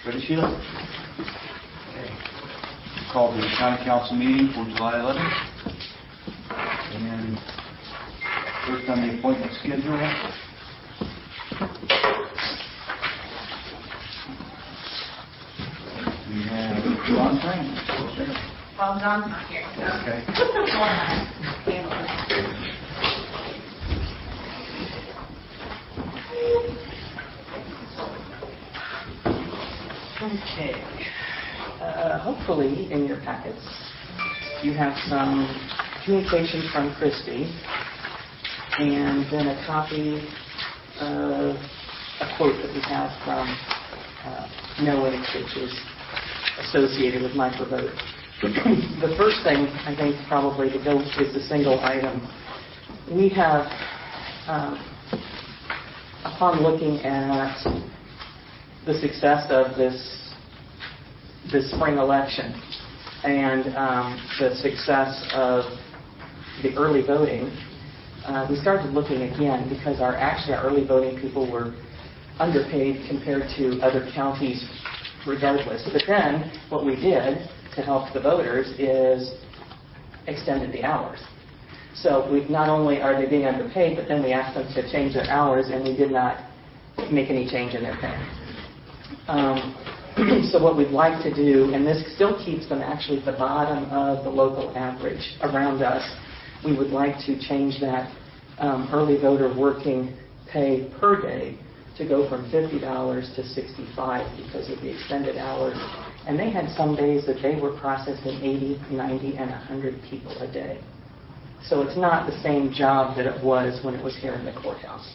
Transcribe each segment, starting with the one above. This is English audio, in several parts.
Ready, Sheila? Okay. Call the County Council meeting for July 11th. And first on the appointment schedule. We have John Frank. Well, John's not here. So. Okay. Okay. Hopefully in your packets you have some communication from Christy and then a copy of a quote that we have from Knowings, which is associated with microvote. The first thing I think probably to go is the single item. We have, upon looking at the success of this spring election and the success of the early voting, we started looking again because our early voting people were underpaid compared to other counties regardless. But then what we did to help the voters is extended the hours. So we not only are they being underpaid, but then we asked them to change their hours, and we did not make any change in their pay. So what we'd like to do, and this still keeps them actually at the bottom of the local average around us, we would like to change that early voter working pay per day to go from $50 to $65 because of the extended hours. And they had some days that they were processing 80, 90, and 100 people a day. So it's not the same job that it was when it was here in the courthouse.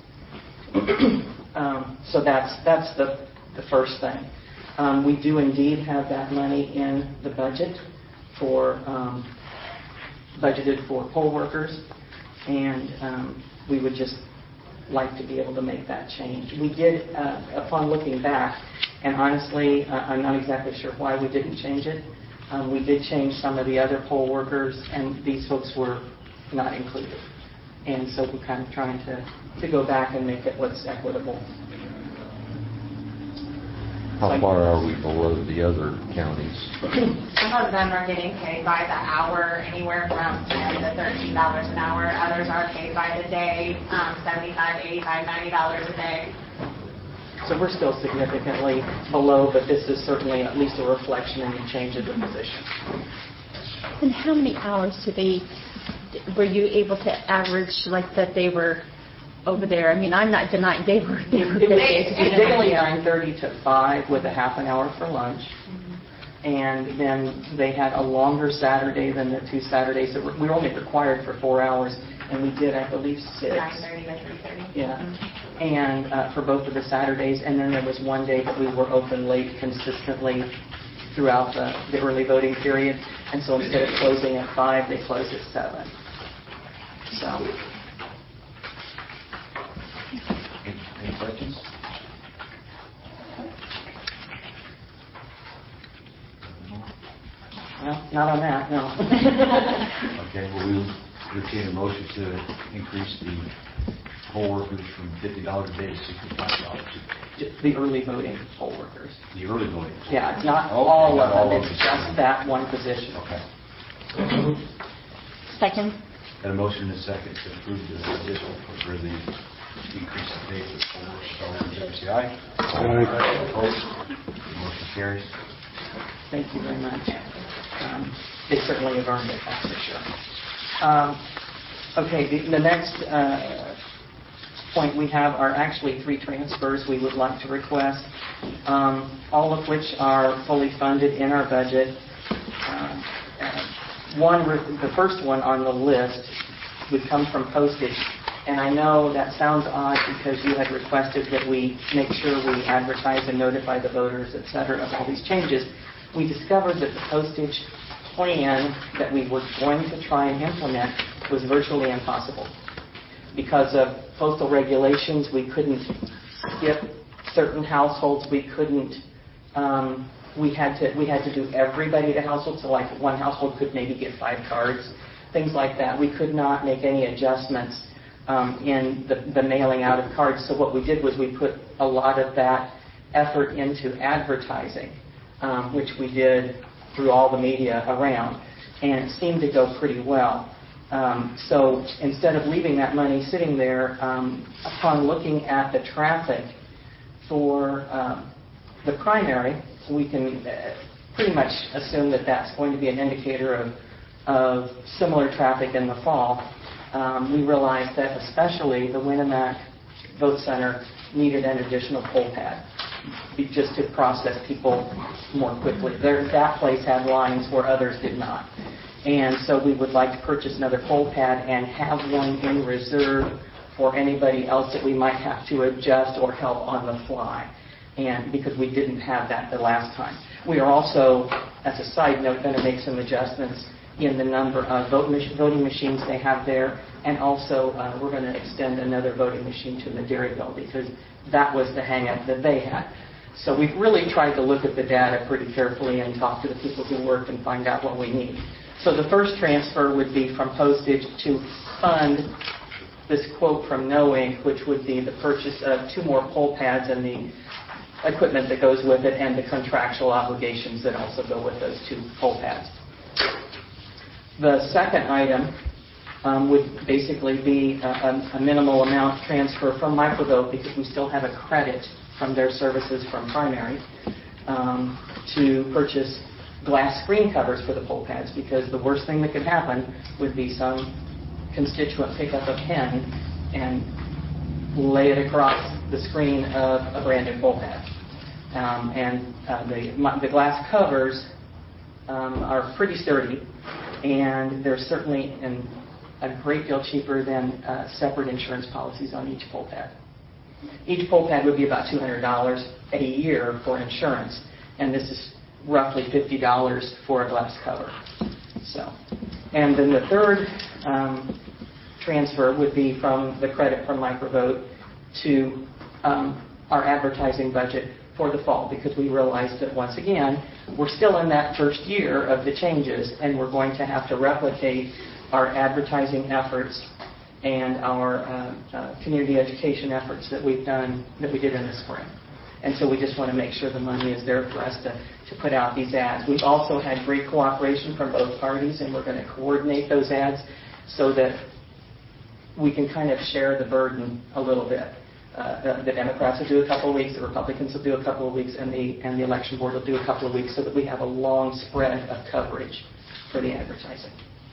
So that's the first thing. We do indeed have that money in the budget for budgeted for poll workers, and we would just like to be able to make that change. We did, upon looking back, and honestly, I'm not exactly sure why we didn't change it. We did change some of the other poll workers, and these folks were not included. And so we're kind of trying to go back and make it what's equitable. How far are we below the other counties? Some of them are getting paid by the hour, anywhere from $10 to $13 an hour. Others are paid by the day, $75, $85, $90 a day. So we're still significantly below, but this is certainly at least a reflection and a change of the position. And how many hours were you able to average, like that they were over there? I mean, I'm not denying they were Typically 9:30 to 5 with a half an hour for lunch. And then they had a longer Saturday than the 2 Saturdays. So we were only required for 4 hours, and we did, I believe, 6. 9:30 to 3:30. Yeah. And for both of the Saturdays. And then there was one day that we were open late consistently throughout the early voting period. And so instead of closing at 5, they closed at 7. So. Any questions? Well, not on that, no. Okay, well, we'll entertain a motion to increase the poll workers from $50 a day to $65. The early voting poll workers. The early voting. Yeah, it's not Okay, all not of all them, of it's them. just that one position. Okay. Second. Got a motion and a second to approve the additional for the increase in pay for poll workers. All in favor, say aye. Aye. Opposed? Motion carries. Thank you very much. They certainly have earned it, that's for sure. Okay, the next point we have are actually 3 transfers we would like to request, all of which are fully funded in our budget. The first one on the list would come from postage, and I know that sounds odd because you had requested that we make sure we advertise and notify the voters, et cetera, of all these changes. We discovered that the postage plan that we were going to try and implement was virtually impossible. Because of postal regulations, we couldn't skip certain households. We couldn't. We had to do everybody to household. So like one household could maybe get 5 cards, things like that. We could not make any adjustments in the mailing out of cards. So what we did was we put a lot of that effort into advertising, which we did through all the media around, and it seemed to go pretty well. So instead of leaving that money sitting there, upon looking at the traffic for the primary, we can pretty much assume that that's going to be an indicator of similar traffic in the fall. We realized that especially the Winnemac Vote Center needed an additional poll pad just to process people more quickly. That place had lines where others did not. And so we would like to purchase another poll pad and have one in reserve for anybody else that we might have to adjust or help on the fly, and because we didn't have that the last time. We are also, as a side note, going to make some adjustments in the number of voting machines they have there, and also we're going to extend another voting machine to Madeiraville because that was the hang-up that they had. So we've really tried to look at the data pretty carefully and talk to the people who work and find out what we need. So the first transfer would be from postage to fund this quote from No Inc., which would be the purchase of 2 more poll pads and the equipment that goes with it and the contractual obligations that also go with those 2 poll pads. The second item would basically be a minimal amount transfer from Microvote because we still have a credit from their services from primary to purchase glass screen covers for the poll pads, because the worst thing that could happen would be some constituent pick up a pen and lay it across the screen of a brand new poll pad. The glass covers are pretty sturdy, and they're certainly a great deal cheaper than separate insurance policies on each poll pad. Each poll pad would be about $200 a year for insurance, and this is roughly $50 for a glass cover. So, and then the third transfer would be from the credit from Microvote to our advertising budget for the fall, because we realized that once again we're still in that first year of the changes, and we're going to have to replicate our advertising efforts and our community education efforts that we did in the spring. And so we just want to make sure the money is there for us to put out these ads. We've also had great cooperation from both parties, and we're going to coordinate those ads so that we can kind of share the burden a little bit. The Democrats will do a couple of weeks, the Republicans will do a couple of weeks, and the election board will do a couple of weeks, so that we have a long spread of coverage for the advertising.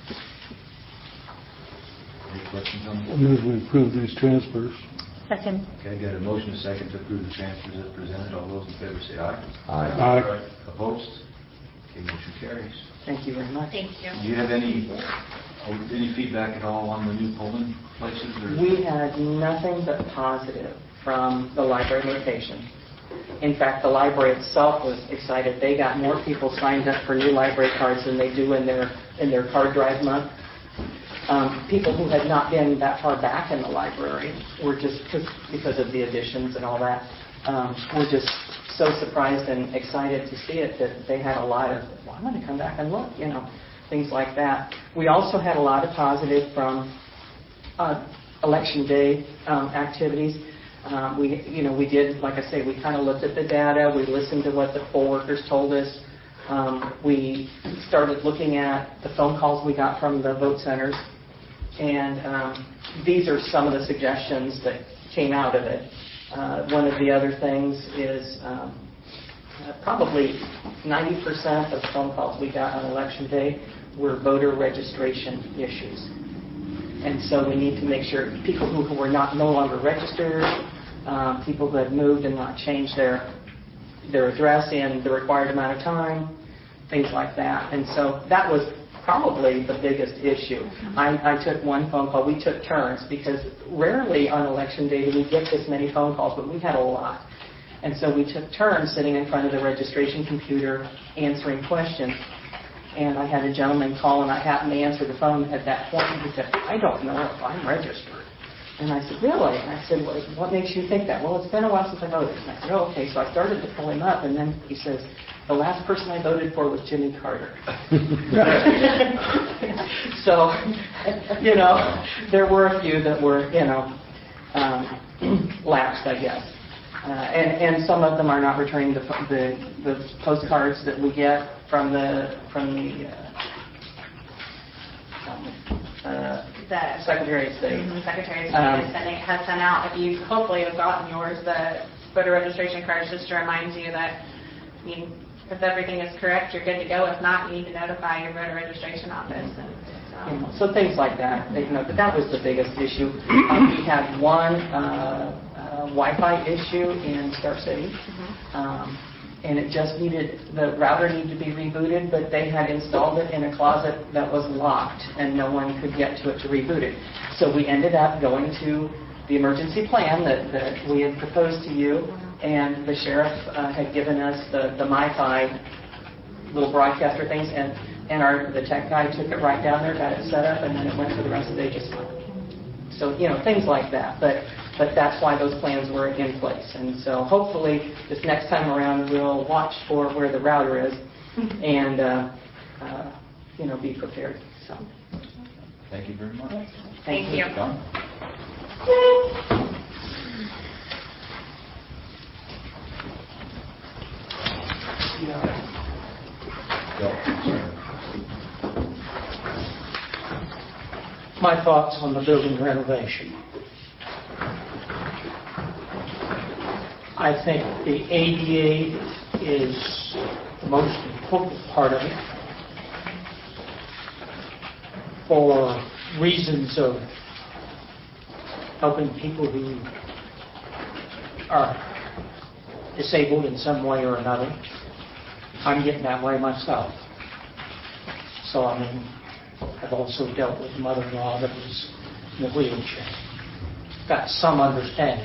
Any questions on I that? move we approve these transfers. Second. Okay, got a motion and a second to approve the transfers as presented. All those in favor say aye. Aye. Aye. Opposed? Okay, motion carries. Thank you very much. Thank you. Do you have any feedback at all on the new polling places? Or? We had nothing but positive from the library location. In fact, the library itself was excited. They got more people signed up for new library cards than they do in their card drive month. People who had not been that far back in the library were just, because of the additions and all that, were just so surprised and excited to see it that they had a lot of, well, I'm going to come back and look, things like that. We also had a lot of positive from election day activities. We did, like I say, we kind of looked at the data. We listened to what the poll workers told us. We started looking at the phone calls we got from the vote centers, and these are some of the suggestions that came out of it. One of the other things is probably 90% of phone calls we got on election day were voter registration issues. And so we need to make sure people who were no longer registered, people who had moved and not changed their address in the required amount of time, things like that. And so that was probably the biggest issue. I took one phone call. We took turns, because rarely on election day do we get this many phone calls, but we had a lot. And so we took turns sitting in front of the registration computer answering questions. And I had a gentleman call, and I happened to answer the phone at that point. And he said, I don't know if I'm registered. And I said, really? And I said, well, what makes you think that? Well, it's been a while since I voted. And I said, oh, okay. So I started to pull him up, and then he says, the last person I voted for was Jimmy Carter. So, there were a few that were, lapsed, I guess. And some of them are not returning the postcards that we get from the Secretary of State. Secretary of State has sent out, if you hopefully have gotten yours, the voter registration cards, just to remind you that, I mean, if everything is correct, you're good to go. If not, you need to notify your voter registration office. So things like that. But that was the biggest issue. We had one Wi-Fi issue in Star City. And it just the router needed to be rebooted, but they had installed it in a closet that was locked, and no one could get to it to reboot it. So we ended up going to the emergency plan that we had proposed to you, and the sheriff had given us the MiFi little broadcaster things, and the tech guy took it right down there, got it set up, and then it went for the rest of the day just fine. So, things like that. But that's why those plans were in place. And so hopefully this next time around we'll watch for where the router is and, be prepared. So. Thank you very much. Thank you. John? My thoughts on the building renovation. I think the ADA is the most important part of it for reasons of helping people who are disabled in some way or another. I'm getting that way myself. So, I've also dealt with a mother-in-law that was in a wheelchair. Got some understanding.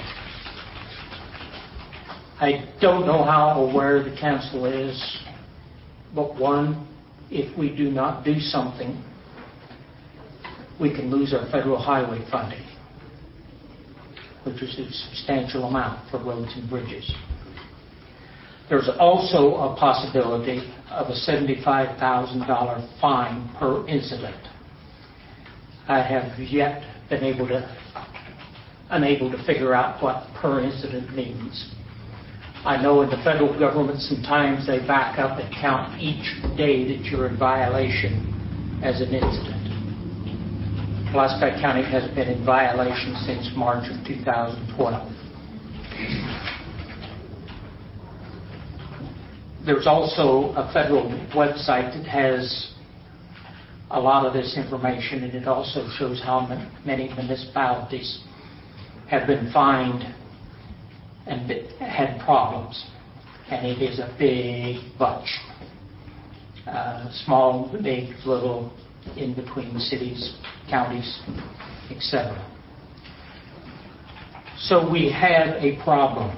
I don't know how aware the council is, but one, if we do not do something, we can lose our federal highway funding, which is a substantial amount for roads and bridges. There's also a possibility of a $75,000 fine per incident. I have yet been unable to figure out what per incident means. I know in the federal government sometimes they back up and count each day that you're in violation as an incident. Pulaski County has been in violation since March of 2012. There's also a federal website that has a lot of this information, and it also shows how many municipalities have been fined and had problems. And it is a big bunch. Small, big, little, in between cities, counties, etc. So we have a problem.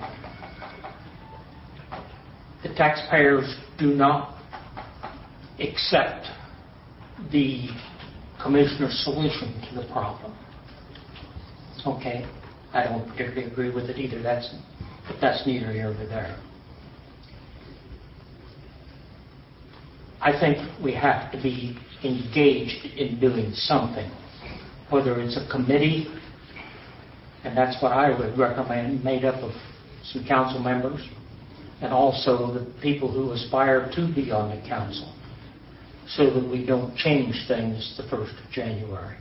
The taxpayers do not accept the commissioner's solution to the problem. Okay, I don't particularly agree with it either. But that's neither here nor there. I think we have to be engaged in doing something, whether it's a committee, and that's what I would recommend, made up of some council members, and also the people who aspire to be on the council, so that we don't change things the 1st of January.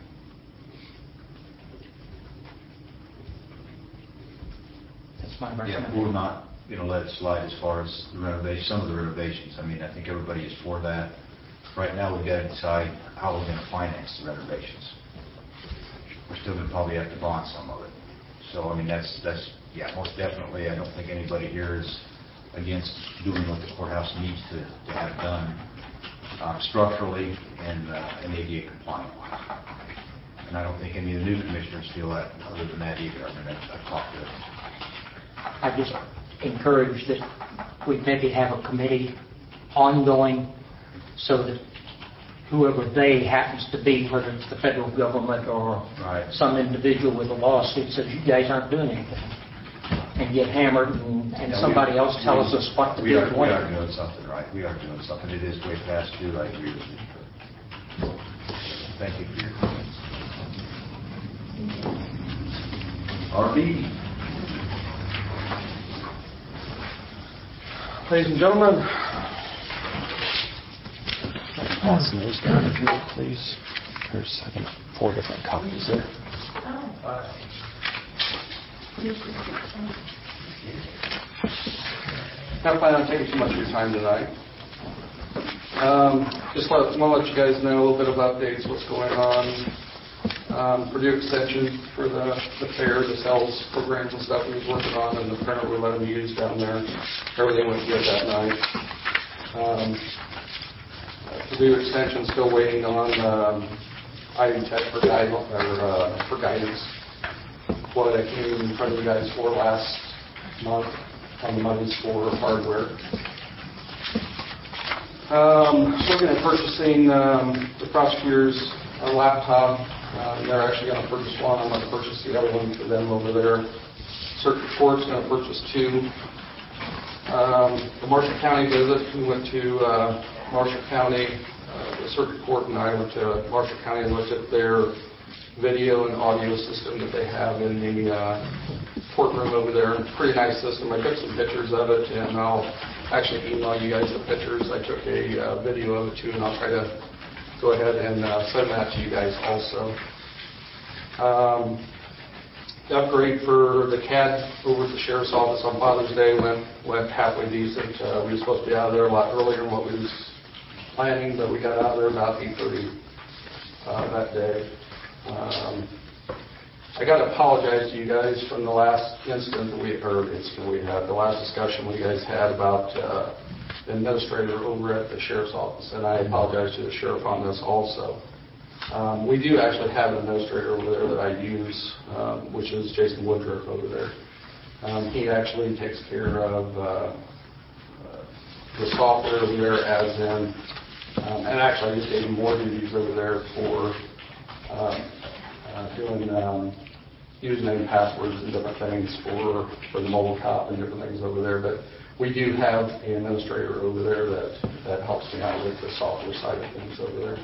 That's my recommendation. Yeah, we're not going to let it slide as far as the renovation, some of the renovations. I think everybody is for that. Right now, we've got to decide how we're going to finance the renovations. We're still going to probably have to bond some of it. So, that's most definitely. I don't think anybody here is against doing what the courthouse needs to have done structurally and ADA compliant. And I don't think any of the new commissioners feel that other than that either. I've talked to them. I just encourage that we maybe have a committee ongoing so that whoever they happens to be, whether it's the federal government or some individual with a lawsuit, says you guys aren't doing anything, and get hammered and somebody else tells us what to do. We are doing something right. We are doing something. It is way past due. I agree with you. Thank you for your comments. RV. Ladies and gentlemen, passing those down if you would, please. There's, I think, 4 different copies there. Not planning on taking too much of your time tonight. Just want to let you guys know a little bit of updates, what's going on. Purdue Extension for the fair, the sales programs and stuff we was working on, and the printer we let them use down there. Everything went good that night. Purdue Extension still waiting on item tech for guidance. What I came in front of you guys for last month on the monies for hardware. Looking at purchasing the prosecutor's laptop. They're actually going to purchase one. I'm going to purchase the other one for them over there. Circuit Court's going to purchase 2. The Marshall County visit, we went to Marshall County. The Circuit Court and I went to Marshall County and looked at their video and audio system that they have in the courtroom over there. Pretty nice system. I took some pictures of it, and I'll actually email you guys the pictures. I took a video of it too, and I'll try to go ahead and send that to you guys also. The upgrade for the CAD over at the Sheriff's Office on Father's Day went halfway decent. We were supposed to be out of there a lot earlier than what we was planning, but we got out of there about 8:30 that day. I got to apologize to you guys from the last the last discussion we guys had about the administrator over at the Sheriff's Office, and I apologize to the Sheriff on this also. We do actually have an administrator over there that I use, which is Jason Woodruff over there. He actually takes care of the software over there as in, and actually I just gave him more duties over there for doing username, passwords, and different things for the mobile cop and different things over there. But we do have an administrator over there that helps me out with the software side of things over there.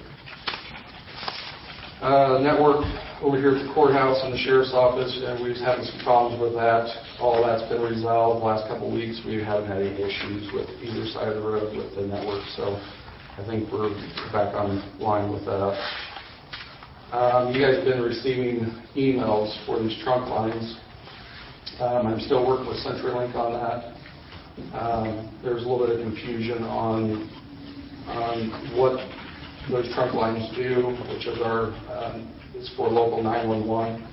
Network over here at the courthouse and the Sheriff's Office, and we was having some problems with that. All of that's been resolved. The last couple of weeks we haven't had any issues with either side of the road with the network, so I think we're back on line with that. You guys have been receiving emails for these trunk lines. I'm still working with CenturyLink on that. There's a little bit of confusion on what those trunk lines do, which is for local 911.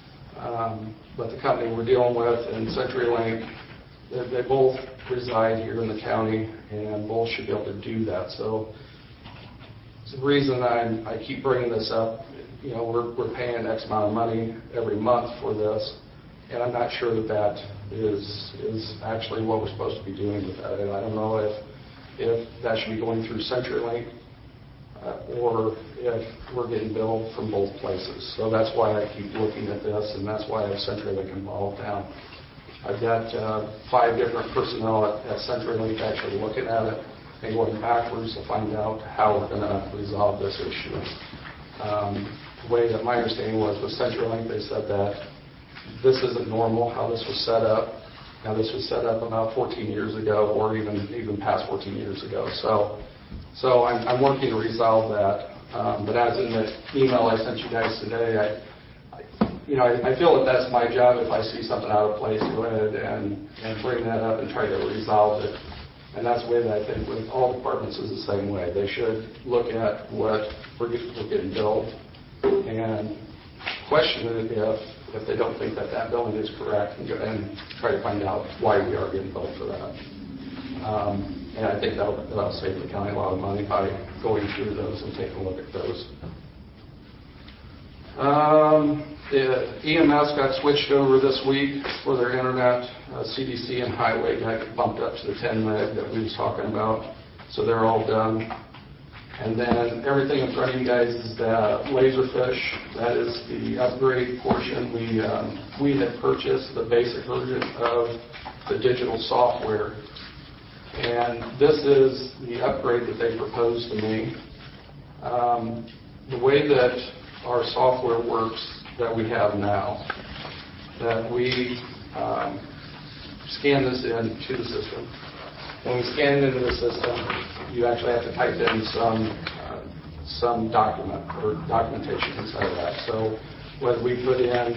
But the company we're dealing with and CenturyLink, they both reside here in the county, and both should be able to do that. So it's the reason I keep bringing this up. You know, we're paying X amount of money every month for this, and I'm not sure that is actually what we're supposed to be doing with that. And I don't know if that should be going through CenturyLink or if we're getting billed from both places. So that's why I keep looking at this, and that's why I have CenturyLink involved now. I've got 5 different personnel at CenturyLink actually looking at it and going backwards to find out how we're going to resolve this issue. The way that my understanding was with CenturyLink, they said that this isn't normal how this was set up. Now this was set up about 14 years ago, or even past 14 years ago. So I'm working to resolve that. But as in the email I sent you guys today, I feel that that's my job. If I see something out of place, go ahead and bring that up and try to resolve it. And that's the way that I think with all departments is the same way. They should look at what we're getting billed and question it if they don't think that billing is correct, and try to find out why we are getting billed for that. And I think that'll save the county a lot of money by going through those and taking a look at those. The EMS got switched over this week for their internet. CDC and Highway got bumped up to the 10 meg that we was talking about. So they're all done. And then everything in front of you guys is the Laserfish. That is the upgrade portion. We had purchased the basic version of the digital software. And this is the upgrade that they proposed to me. The way that our software works that we have now, that we scan this into the system, When we scan it into the system, you actually have to type in some document or documentation inside of that. So whether we put in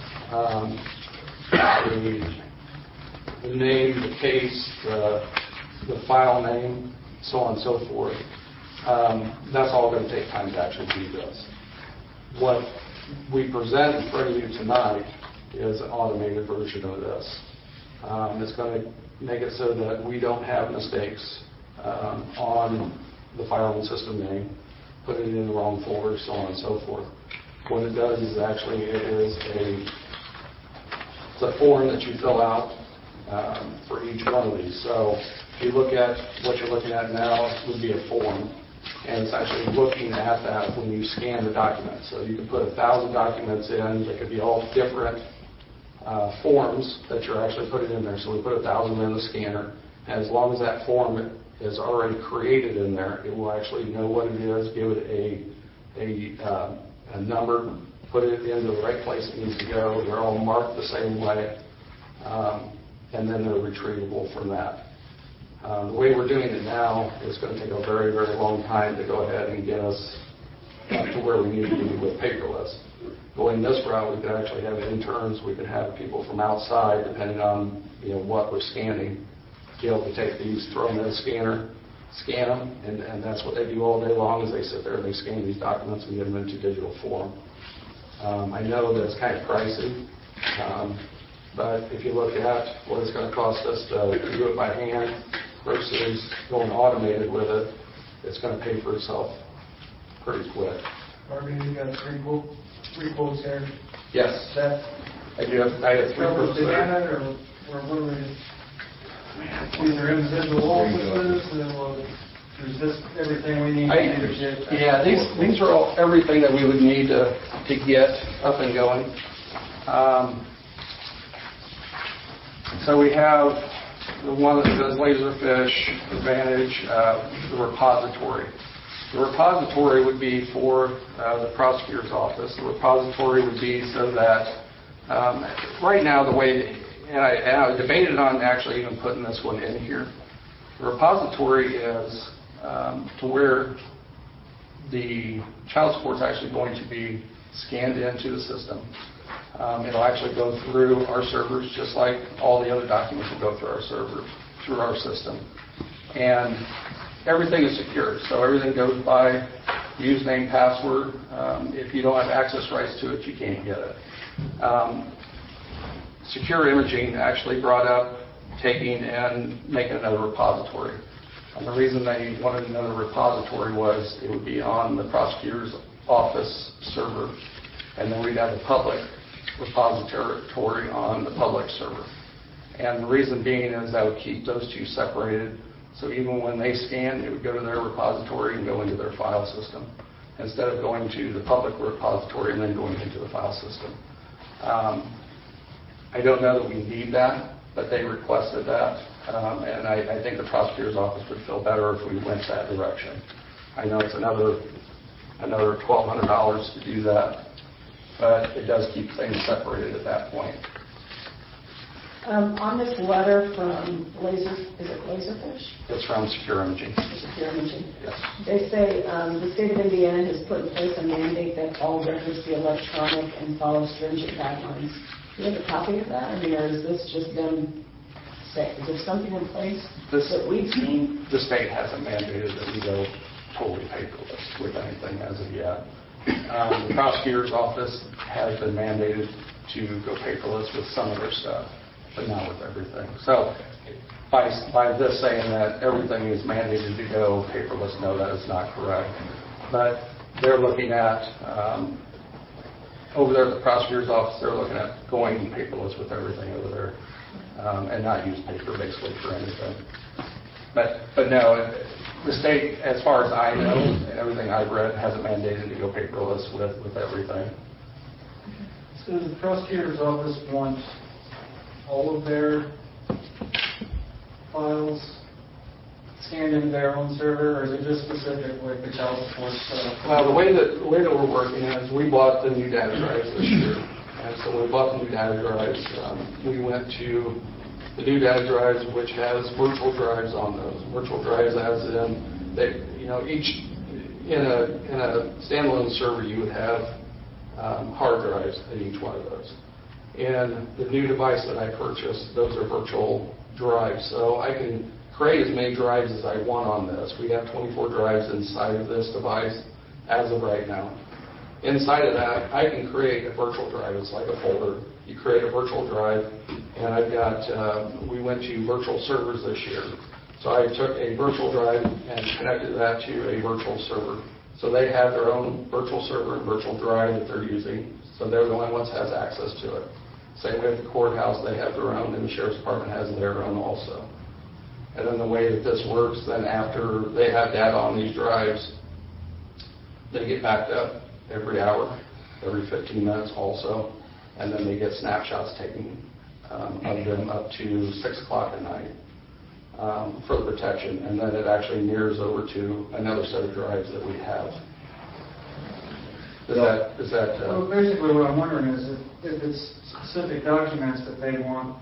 the name, the case, the file name, so on and so forth, that's all going to take time to actually do this. What we present in front of you tonight is an automated version of this. It's going to make it so that we don't have mistakes on the file and system name, put it in the wrong folder, so on and so forth. What it does is actually it's a form that you fill out for each one of these. So if you look at what you're looking at now, it would be a form, and it's actually looking at that when you scan the document. So you can put 1,000 documents in. They could be all different forms that you're actually putting in there. So we put 1,000 in the scanner, and as long as that form is already created in there, it will actually know what it is, give it a number, put it into the right place it needs to go. They're all marked the same way, and then they're retrievable from that. The way we're doing it now is going to take a very, very long time to go ahead and get us to where we need to be with paperless. Going this route, we could actually have interns, we could have people from outside, depending on what we're scanning, be able to take these, throw them in a scanner, scan them, and that's what they do all day long. Is they sit there and they scan these documents and get them into digital form. I know that it's kind of pricey, but if you look at what it's going to cost us to do it by hand versus going automated with it, it's going to pay for itself pretty quick. Barbie, you got three quotes there. Yes. I have 3 quotes there. Or what are we? These are individual offices, and is this everything we need to get? Yeah, these are all everything that we would need to get up and going. So we have the one that says Laserfish Advantage, the repository. The repository would be for the prosecutor's office. The repository would be so that right now the way, and I debated on actually even putting this one in here. The repository is to where the child support is actually going to be scanned into the system. It'll actually go through our servers just like all the other documents will go through our server, through our system. And everything is secure, so everything goes by username, password. If you don't have access rights to it, you can't get it. Secure Imaging actually brought up taking and making another repository. And the reason they wanted another repository was it would be on the prosecutor's office server, and then we'd have a public repository on the public server. And the reason being is that would keep those two separated. So even when they scan, it would go to their repository and go into their file system, instead of going to the public repository and then going into the file system. I don't know that we need that, but they requested that, and I think the prosecutor's office would feel better if we went that direction. I know it's another $1,200 to do that, but it does keep things separated at that point. On this letter from Laserfish? It's from Secure Imaging. Secure Imaging. Yes. They say the state of Indiana has put in place a mandate that all records be electronic and follow stringent guidelines. Do you have a copy of that? I mean, or is this just them saying, is there something in place that we've seen? The state hasn't mandated that we go totally paperless with anything as of yet. The prosecutor's office has been mandated to go paperless with some of their stuff, but not with everything. So by this saying that everything is mandated to go paperless, no, that is not correct. But they're looking at, over there at the prosecutor's office, they're looking at going paperless with everything over there and not use paper basically for anything. But no, the state, as far as I know, and everything I've read, hasn't mandated to go paperless with everything. So does the prosecutor's office want all of their files scanned into their own server, or is it just specific like the child support stuff? Well, the way that we're working is we bought the new data drives this year, and so when we bought the new data drives, we went to the new data drives, which has virtual drives on those. Virtual drives as in, they, each, in a standalone server, you would have hard drives in each one of those. And the new device that I purchased, those are virtual drives. So I can create as many drives as I want on this. We have 24 drives inside of this device as of right now. Inside of that, I can create a virtual drive. It's like a folder. You create a virtual drive, and I've got, we went to virtual servers this year. So I took a virtual drive and connected that to a virtual server. So they have their own virtual server and virtual drive that they're using. So they're the only ones that has access to it. Same way with the courthouse, they have their own, and the sheriff's department has their own also. And then the way that this works, then after they have data on these drives, they get backed up every hour, every 15 minutes also, and then they get snapshots taken of them up to 6 o'clock at night for the protection, and then it actually mirrors over to another set of drives that we have. Is that Well, basically what I'm wondering is if it's specific documents that they want,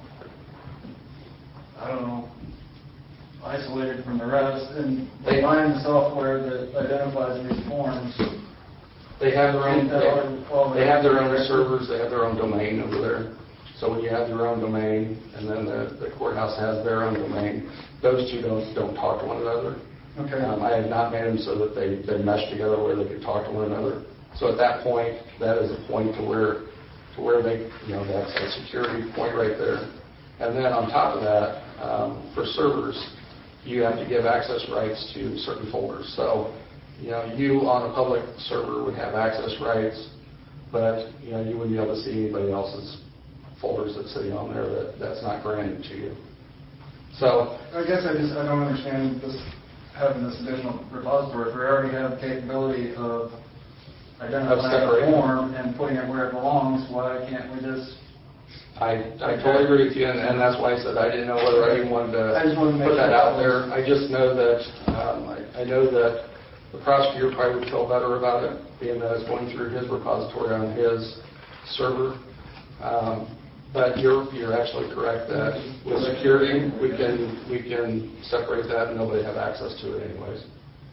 I don't know, isolated from the rest, and they find the software that identifies these forms. They have their own. They have their own servers. They have their own domain over there. So when you have your own domain, and then the courthouse has their own domain, those two don't talk to one another. Okay. I have not made them so that they mesh together where they could talk to one another. So at that point, that is a point to where they, that's a security point right there. And then on top of that, for servers, you have to give access rights to certain folders. So, you on a public server would have access rights, but, you wouldn't be able to see anybody else's folders that's sitting on there that's not granted to you. So I guess I don't understand this, having this additional repository. If we already have the capability of identifying a form and putting it where it belongs, why can't we just... I totally agree with you, and that's why I said I didn't know whether I even wanted to put that out there. I just know that I know that the prosecutor probably would feel better about it, being that it's going through his repository on his server. But you're absolutely correct that with security, we can separate that and nobody have access to it anyways.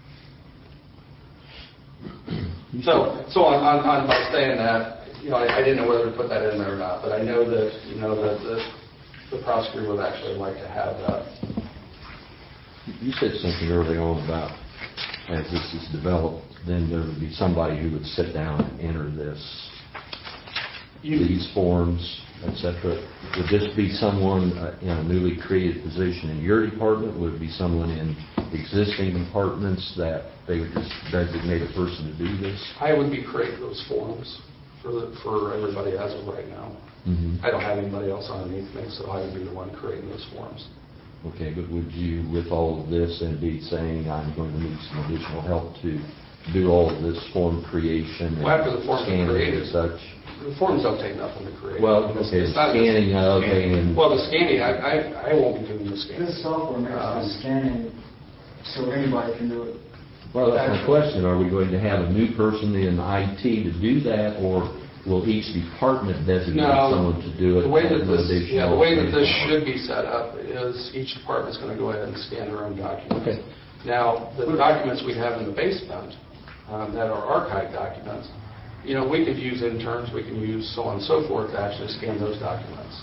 So on by saying that, I didn't know whether to put that in there or not, but I know that that the prosecutor would actually like to have that. You said something early on about as this is developed, then there would be somebody who would sit down and enter these forms, etc. Would this be someone in a newly created position in your department? Would it be someone in existing departments that they would just designate a person to do this? I would be creating those forms for everybody as of right now. Mm-hmm. I don't have anybody else underneath me, so I would be the one creating those forms. Okay, but would you, with all of this, and be saying, I'm going to need some additional help to do all of this form creation and after the forms are created, and such? The forms don't take nothing to create. Well, okay, the scanning of and... Well, the scanning, I won't be doing the scanning. This software makes the scanning so anybody can do it. Well, that's my question. Are we going to have a new person in IT to do that, or will each department designate someone to do it? The way that this should be set up is each department's going to go ahead and scan their own documents. Okay. Now, the documents we have in the basement that are archived documents, we could use interns, we can use so on and so forth to actually scan those documents.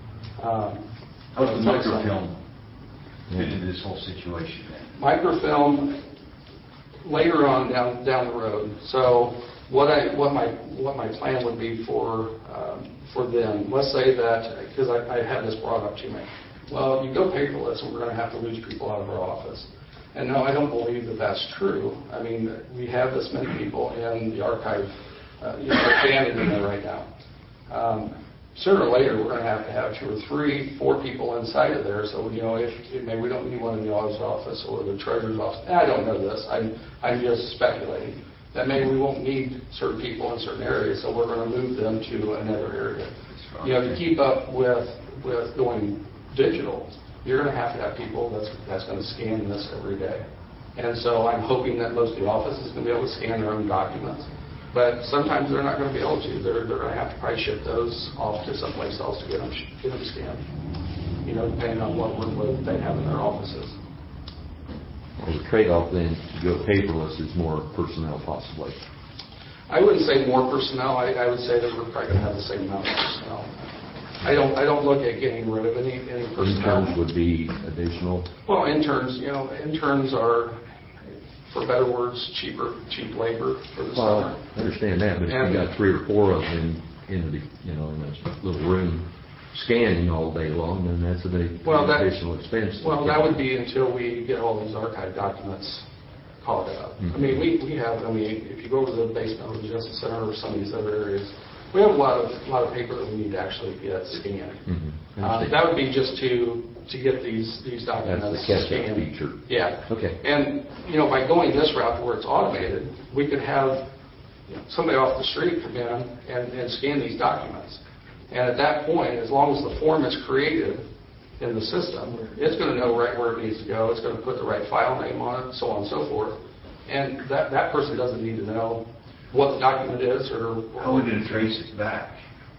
How does microfilm fit into this whole situation then? Microfilm later on down the road. So what my plan would be for them, let's say that, because I had this brought up to me, well, you go paperless and we're going to have to lose people out of our office. And no, I don't believe that that's true. I mean, we have this many people in the archive, banded in there right now. Sooner or later, we're going to have 2 or 3, 4 people inside of there. So, if maybe we don't need one in the auditor's office or the treasurer's office. I don't know this. I'm just speculating that maybe we won't need certain people in certain areas, so we're going to move them to another area. To keep up with going digital, you're going to have people that's going to scan this every day. And so I'm hoping that most of the office is going to be able to scan their own documents. But sometimes they're not going to be able to. They're going to have to probably ship those off to someplace else to get them scanned. depending on what workload they have in their offices. Well, the trade-off then to go paperless is more personnel possibly. I wouldn't say more personnel. I would say that we're probably going to have the same amount of personnel. I don't look at getting rid of any personnel. Interns would be additional. Well, interns are, for better words, cheap labor for the summer. I understand that, but if you got 3 or 4 of them in a little room scanning all day long, then that's an additional expense. Well, that would be until we get all these archived documents caught up. Mm-hmm. I mean, we have. I mean, if you go to the basement of the Justice Center or some of these other areas, we have a lot of paper that we need to actually get scanned. Mm-hmm. That would be just to get these documents That's the catch-up scanned. feature. Yeah. Okay. And by going this route to where it's automated, we could have somebody off the street come in and scan these documents. And at that point, as long as the form is created in the system, it's going to know right where it needs to go. It's going to put the right file name on it, so on and so forth. And that person doesn't need to know what the document is or How would it trace it back?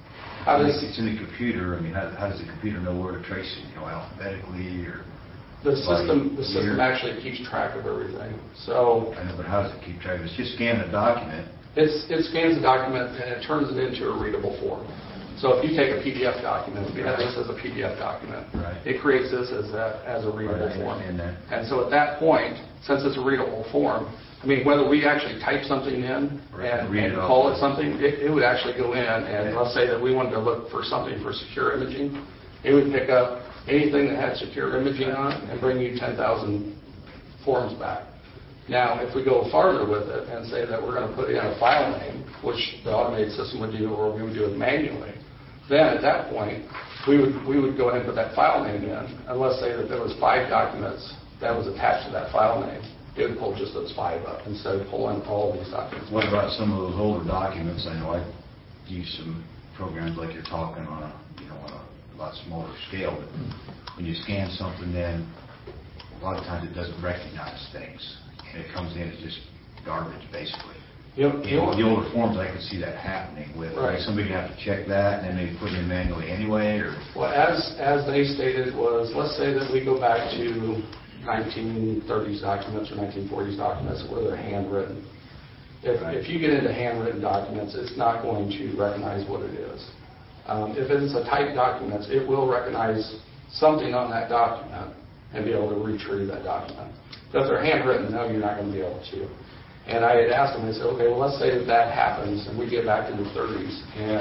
It's in the computer. I mean, how does the computer know where to trace it? Alphabetically or? The system actually keeps track of everything. So I know, but how does it keep track? It's just scan the document. It scans the document and it turns it into a readable form. So if you take a PDF document, if you have this as a PDF document, right, it creates this as a readable form. And so at that point, since it's a readable form, I mean, whether we actually type something in and call it something, it would actually go in and let's say that we wanted to look for something for secure imaging, it would pick up anything that had secure imaging on it and bring you 10,000 forms back. Now, if we go farther with it and say that we're going to put in a file name, which the automated system would do, or we would do it manually, then at that point, we would go ahead and put that file name in, and let's say that there was 5 documents that was attached to that file name. It would pull just those 5 up instead of pulling all of these documents. What about some of those older documents? I know I use some programs like you're talking on a lot smaller scale, but when you scan something, then a lot of times it doesn't recognize things. And it comes in as just garbage, basically. Yep. The older forms, I can see that happening with. Right. Somebody would have to check that, and then maybe put it in manually anyway, or. Well, as they stated was, let's say that we go back to 1930s documents or 1940s documents where they're handwritten. If you get into handwritten documents, it's not going to recognize what it is. If it's a typed document, it will recognize something on that document and be able to retrieve that document. But if they're handwritten, no, you're not going to be able to. And I had asked them, I said, okay, well, let's say that happens and we get back to the 30s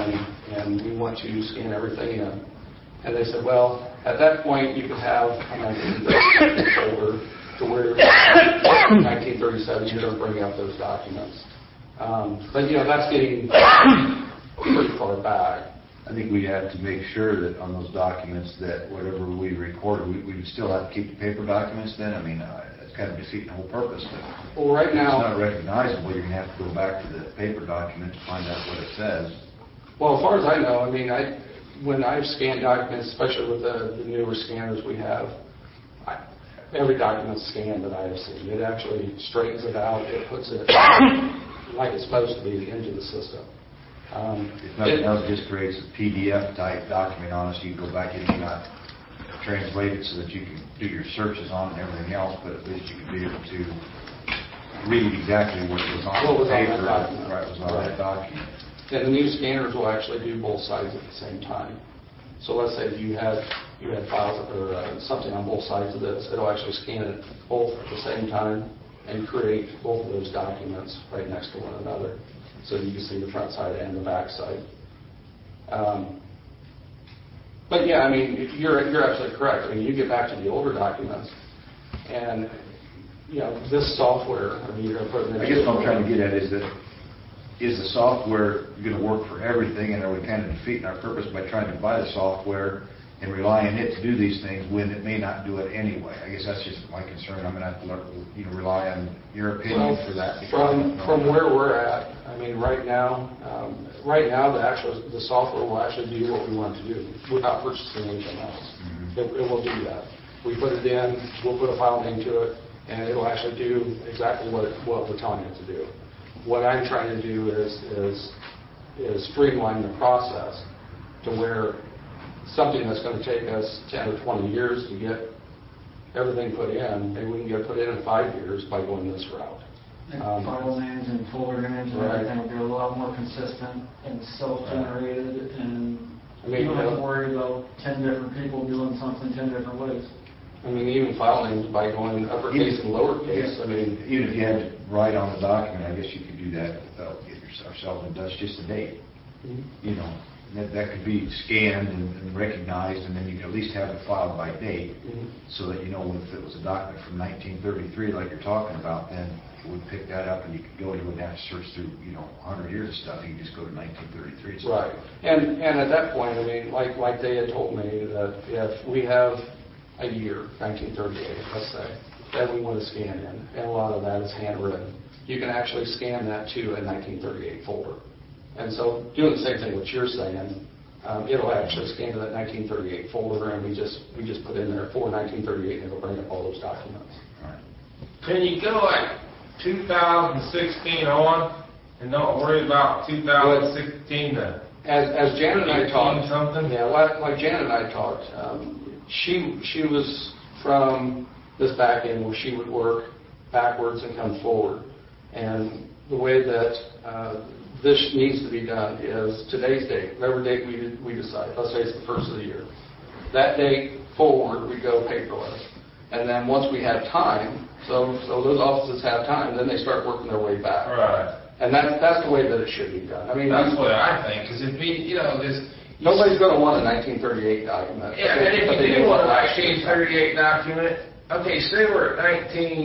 and we want to scan everything in. And they said, well, at that point, you could have a 1937 folder to where 1937, you're going to bring out those documents. But, that's getting pretty far back. I think we have to make sure that on those documents that whatever we record, we would still have to keep the paper documents then? I mean, it's kind of defeating the whole purpose. But well, right now, it's not recognizable. You're going to have to go back to the paper document to find out what it says. Well, as far as I know, I mean, when I've scanned documents, especially with the newer scanners we have, every document's scanned that I have seen. It actually straightens it out. It puts it like it's supposed to be into the system. If nothing else, it just creates a PDF type document on it, so you can go back and not translate it so that you can do your searches on it and everything else, but at least you can be able to read exactly what was on the paper, what was on that document. And the new scanners will actually do both sides at the same time. So let's say you had files or something on both sides of this, it'll actually scan it both at the same time and create both of those documents right next to one another. So you can see the front side and the back side. But yeah, I mean, you're absolutely correct. I mean, you get back to the older documents, and this software. I mean, you're going to put it in. I guess what I'm trying to get at is that is the software going to work for everything, and are we kind of defeating our purpose by trying to buy the software and rely on it to do these things when it may not do it anyway? I guess that's just my concern. I'm going to have to rely on your opinion for that. From where we're at, I mean, right now, the software will actually do what we want it to do without purchasing anything else. Mm-hmm. It will do that. We put it in, we'll put a file name to it, and it'll actually do exactly what we're telling it to do. What I'm trying to do is streamline the process to where something that's going to take us 10 or 20 years to get everything put in, maybe we can get it put in 5 years by going this route. File names and folder names and Right. everything will be a lot more consistent and self-generated, and I mean, you don't have to worry about 10 different people doing something 10 different ways. I mean, even file names by going uppercase and lowercase, I mean, Even if you had to write on the document, I guess you could do that without getting ourselves in Dutch, just a date. You know, that could be scanned and recognized, and then you could at least have it filed by date, so that you know if it was a document from 1933 like you're talking about, then we'd pick that up and you could go, you wouldn't have to search through, 100 years of stuff, you could just go to 1933. So right. And at that point, I mean, like they had told me that if we have a year, 1938, let's say, that we want to scan in, and a lot of that is handwritten, you can actually scan that to a 1938 folder. And so doing the same thing what you're saying, it'll actually scan to that 1938 folder, and we just put in there for 1938, and it'll bring up all those documents. Can you go like 2016 on and not worry about 2016 to As Janet and I talked, something? yeah, like Janet and I talked, she was from this back end where she would work backwards and come forward. And the way that this needs to be done is today's date, whatever date we decide. Let's say it's the first of the year. That date forward, we go paperless. And then once we have time, so those offices have time, then they start working their way back. Right. And that's the way that it should be done. I mean, That's what I think, because if we, this... Nobody's going to want a 1938 document. Yeah, and if you do want a 1938 document, okay, say we're at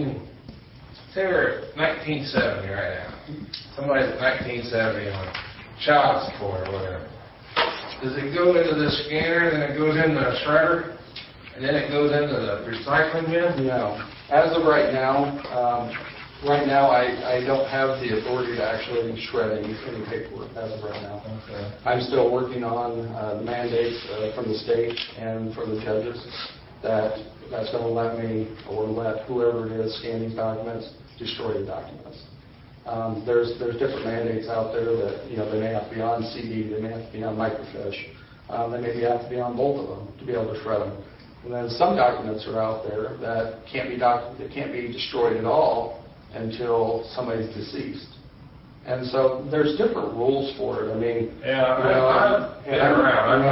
1970 right now. Somebody's at 1970 on child support or whatever. Does it go into the scanner, then it goes into the shredder, and then it goes into the recycling bin? No. As of right now, I don't have the authority to actually shred any paperwork as of right now. Okay. I'm still working on the mandates from the state and from the judges that's going to let me or let whoever it is scan these documents, destroy the documents. There's different mandates out there that, they may have to be on CD, they may have to be on microfiche, they maybe have to be on both of them to be able to shred them. And then some documents are out there that can't be destroyed at all until somebody's deceased. And so there's different rules for it. I mean, I've been around.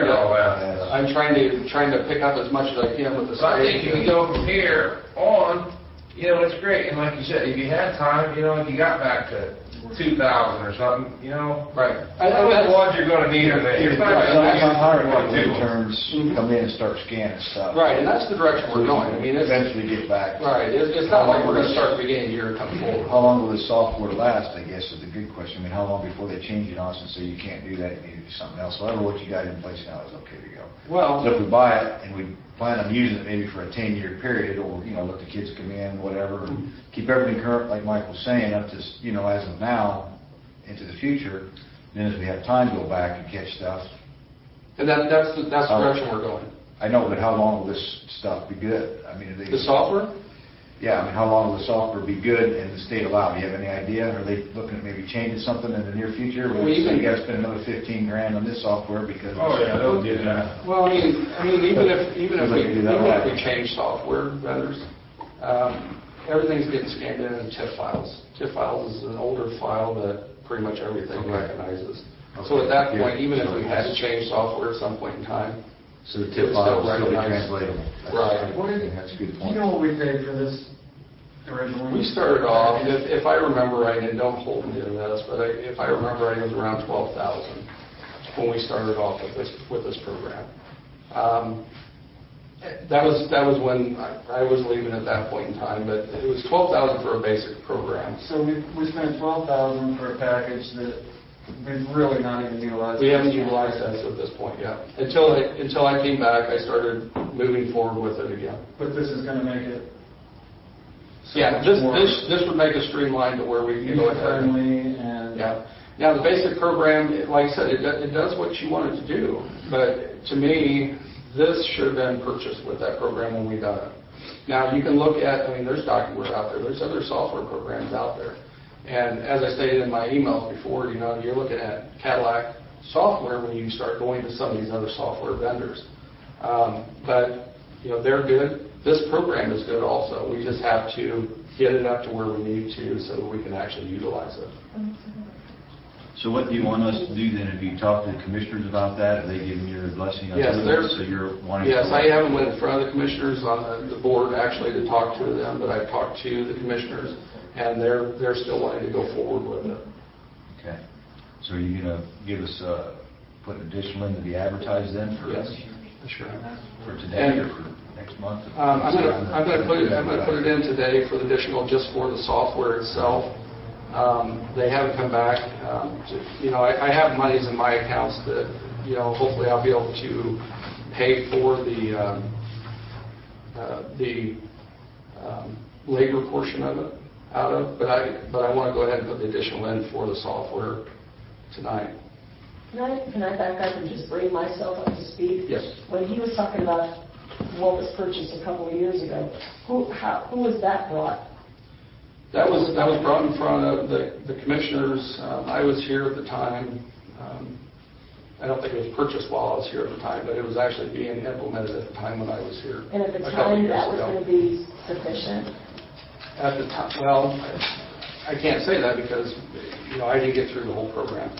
I'm trying to pick up as much as I can with the state. So I think if we go from here on, it's great. And like you said, if you had time, if you got back to 2000 or something, Right. That's what you're going to need in there. It's not Some hiring going to interns come in and start scanning stuff. Right, and that's the direction we're going. I mean, Eventually get back. Right, it's not like we're going to start at the beginning of the year and come forward. How long will this software last, I guess, is a good question. I mean, how long before they change it on us and say you can't do that, you need to do something else? Whatever what you got in place now is okay to go. Well, So if we buy it and we plan on using it maybe for a 10-year period, or, let the kids come in, whatever, and keep everything current, like Mike was saying, up to, as of now, into the future, then as we have time to go back and catch stuff. and that's the direction we're going. I know, but how long will this stuff be good? I mean, The software? Yeah, I mean, how long will the software be good and the state allow? Do you have any idea? Are they looking at maybe changing something in the near future? Well, You got to spend another $15,000 on this software because. Oh, yeah, they'll do that. Well, I mean, even if we Right. change software vendors, everything's getting scanned in TIFF files. TIFF files is an older file that pretty much everything recognizes. So at that point, even if we had to change software at some point in time, So the tip file will still be translatable. Right. That's a good Do point. you know what we paid for this originally? we started off, if I remember right, and don't hold me to this, but if I remember right, it was around $12,000 when we started off with this program. That was when I was leaving at that point in time, but it was $12,000 for a basic program. So we spent $12,000 for a package that we've really not even utilized. We haven't utilized that at this point yet. Until I came back, I started moving forward with it again. But this is gonna make it. so Yeah, much this more would make us streamlined to where we can go ahead. user-friendly and. Yeah. Now, the basic program, like I said, it does what you want it to do. But to me, this should have been purchased with that program when we done it. Now, you can look at, there's DocuWare out there. There's other software programs out there. And as I stated in my emails before, you're looking at Cadillac, software when you start going to some of these other software vendors. But, they're good. This program is good also. We just have to get it up to where we need to so that we can actually utilize it. So what do you want us to do then? Have you talked to the commissioners about that? Have they given you their blessing on Yes, it? So you're wanting to... Yes, I haven't went in front of the commissioners on the board actually to talk to them, but I've talked to the commissioners, and they're still wanting to go forward with it. Okay. So are you going to give us, put additional in to be advertised then for... Yes, sure. For today or for next month? I'm going to put it in today for the additional just for the software itself. They haven't come back. I have monies in my accounts that, hopefully I'll be able to pay for the labor portion of it out of, but I want to go ahead and put the additional in for the software tonight. Can I back up and just bring myself up to speed? Yes. When he was talking about what was purchased a couple of years ago, who was that brought? That was brought in front of the commissioners. I was here at the time. I don't think it was purchased while I was here at the time, but it was actually being implemented at the time when I was here. And at the time, that was going to be sufficient? At the time, well, I can't say that because, I didn't get through the whole program.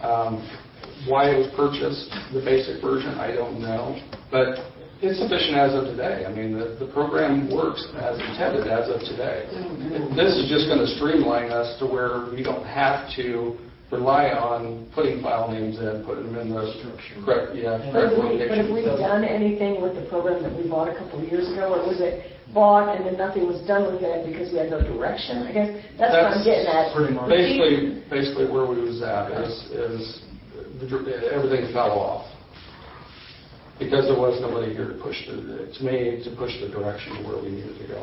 Why it was purchased, the basic version, I don't know. But it's sufficient as of today. I mean, the program works as intended as of today. This is just going to streamline us to where we don't have to rely on putting file names in, putting them in the correct location. But have we done anything with the program that we bought a couple of years ago, or was it bought and then nothing was done with it because we had no direction? I guess that's what I'm getting at. Pretty much. Basically where we was at is everything fell off. Because there was nobody here to push the direction to where we needed to go.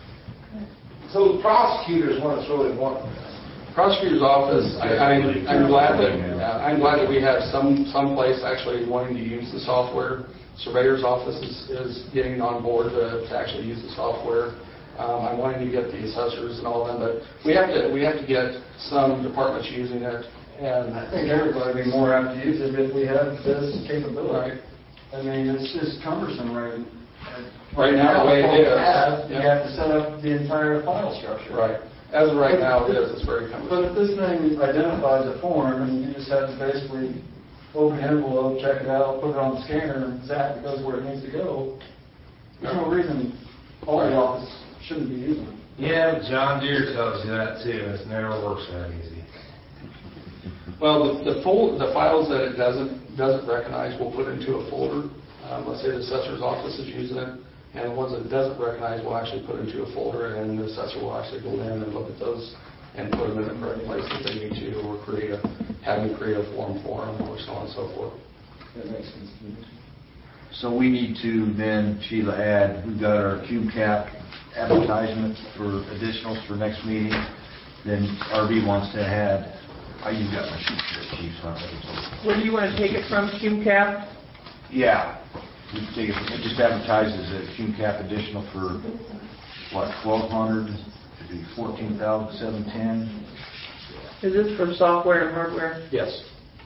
So the prosecutors want us really want. Prosecutor's office, I'm glad that we have some place actually wanting to use the software. Surveyor's office is getting on board to actually use the software. I'm wanting to get the assessors and all of them, but we have to get some departments using it. And I think everybody would be more apt to use it if we have this capability. Right. I mean, it's just cumbersome right now. The way it is, you have to set up the entire file structure. Right. As of right now, it is. It's very cumbersome. But if this thing identifies a form, and you just have to basically open the envelope, check it out, put it on the scanner, and zap, it goes where it needs to go, there's no reason all the office shouldn't be using it. Yeah, John Deere tells you that too. It never works that easy. Well, the files that it doesn't recognize, we'll put into a folder. Let's say the assessor's office is using it, and the ones that it doesn't recognize, we'll actually put into a folder, and the assessor will actually go in and look at those and put them in the correct place if they need to, or have them create a form for them, or so on and so forth. That makes sense to me. So we need to then, Sheila, add, we've got our CUBE-CAP advertisement for additionals for next meeting. Then RV wants to add, you've got my sheet here, Chief. Where do you want to take it from, CUBE-CAP? Yeah. We can take it just advertises a CUBE-CAP additional for, what, $1,200? It'd be $14,710. Is this for software and hardware? Yes.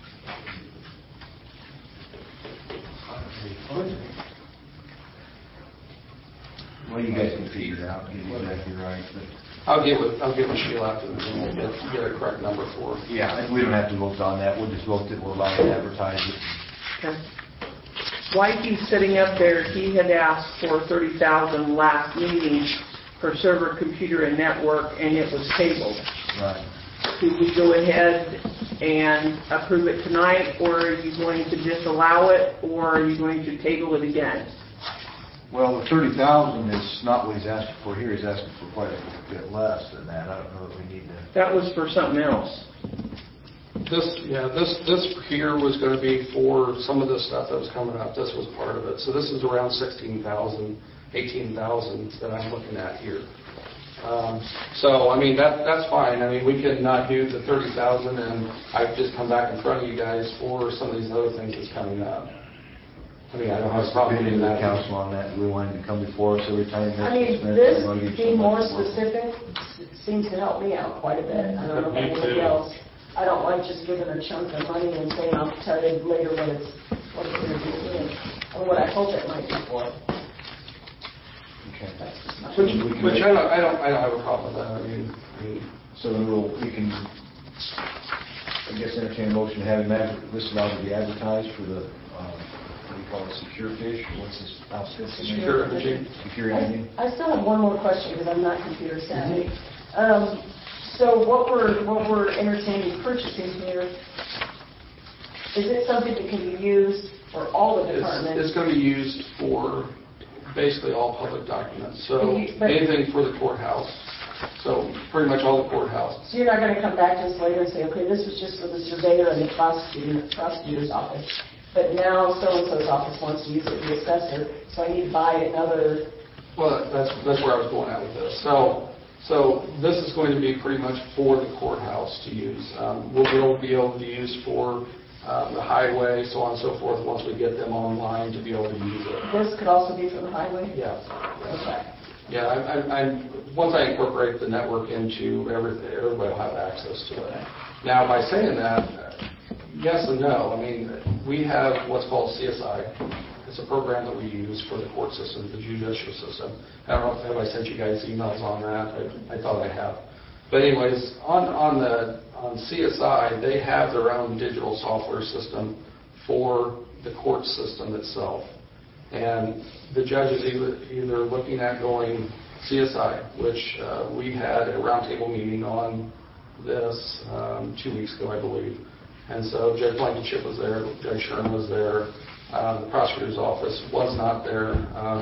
Well, you guys can figure it out, get it exactly right. But I'll get with Sheila after the meeting and get a correct number for her. yeah, we don't have to vote on that. We'll just vote that we're allowed to advertise it. Okay. While he's sitting up there, he had asked for $30,000 last meeting for server, computer, and network, and it was tabled. Right. Do we go ahead and approve it tonight, or are you going to disallow it, or are you going to table it again? Well, the $30,000 is not what he's asking for here. He's asking for quite a bit less than that. I don't know that we need to. That was for something else. This here was going to be for some of the stuff that was coming up. This was part of it. So this is around $16,000, $18,000 that I'm looking at here. So, I mean, that's fine. I mean, we could not do the $30,000, and I've just come back in front of you guys for some of these other things that's coming up. I mean, I don't have a problem with that. Council on that. We want him to come before us every time. I mean, this being more specific seems to help me out quite a bit. I don't know if anybody else. I don't like just giving a chunk of money and saying, I'll tell you later what it's going to be for, or what I hope it might be for. Okay. That's just my Which I don't have a problem with that. I mean, So then we can, I guess, entertain a motion to have him listed out to be advertised for the, what do you call it, Secure Fish, or what's this outfit's name? Secure Energy. Secure Energy. I still have one more question because I'm not computer savvy. So what we're entertaining purchasing here, is it something that can be used for all the departments? it's going to be used for basically all public documents. So But- anything for the courthouse. So pretty much all the courthouses. So you're not going to come back to us later and say, okay, this was just for the surveyor and the prosecutor's office, but now so-and-so's office wants to use it for the assessor, so I need to buy another. Well, that's where I was going at with this. So this is going to be pretty much for the courthouse to use. We'll be able to use for the highway, so on and so forth, once we get them online to be able to use it. This could also be for the highway? Yeah. Okay. Yeah, once I incorporate the network into everything, everybody will have access to it. Now, by saying that, yes and no. I mean, we have what's called CSI. It's a program that we use for the court system, the judicial system. I don't know if I sent you guys emails on that. I thought I have. But anyways, on CSI, they have their own digital software system for the court system itself. And the judge is either looking at going CSI, which we had a roundtable meeting on this 2 weeks ago, I believe. And so Judge Blankenship was there, Judge Sherman was there, the prosecutor's office was not there.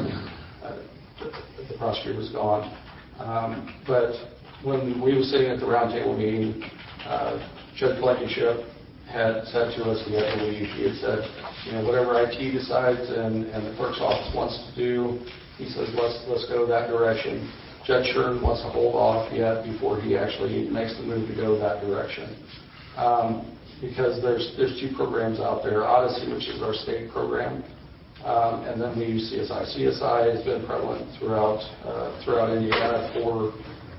The prosecutor was gone. But when we were sitting at the roundtable meeting, Judge Blankenship had said to us, he had said, whatever IT decides and the clerk's office wants to do, he says, let's go that direction. Judge Sherman wants to hold off yet before he actually makes the move to go that direction. Because there's two programs out there, Odyssey, which is our state program, and then we use CSI. CSI has been prevalent throughout Indiana for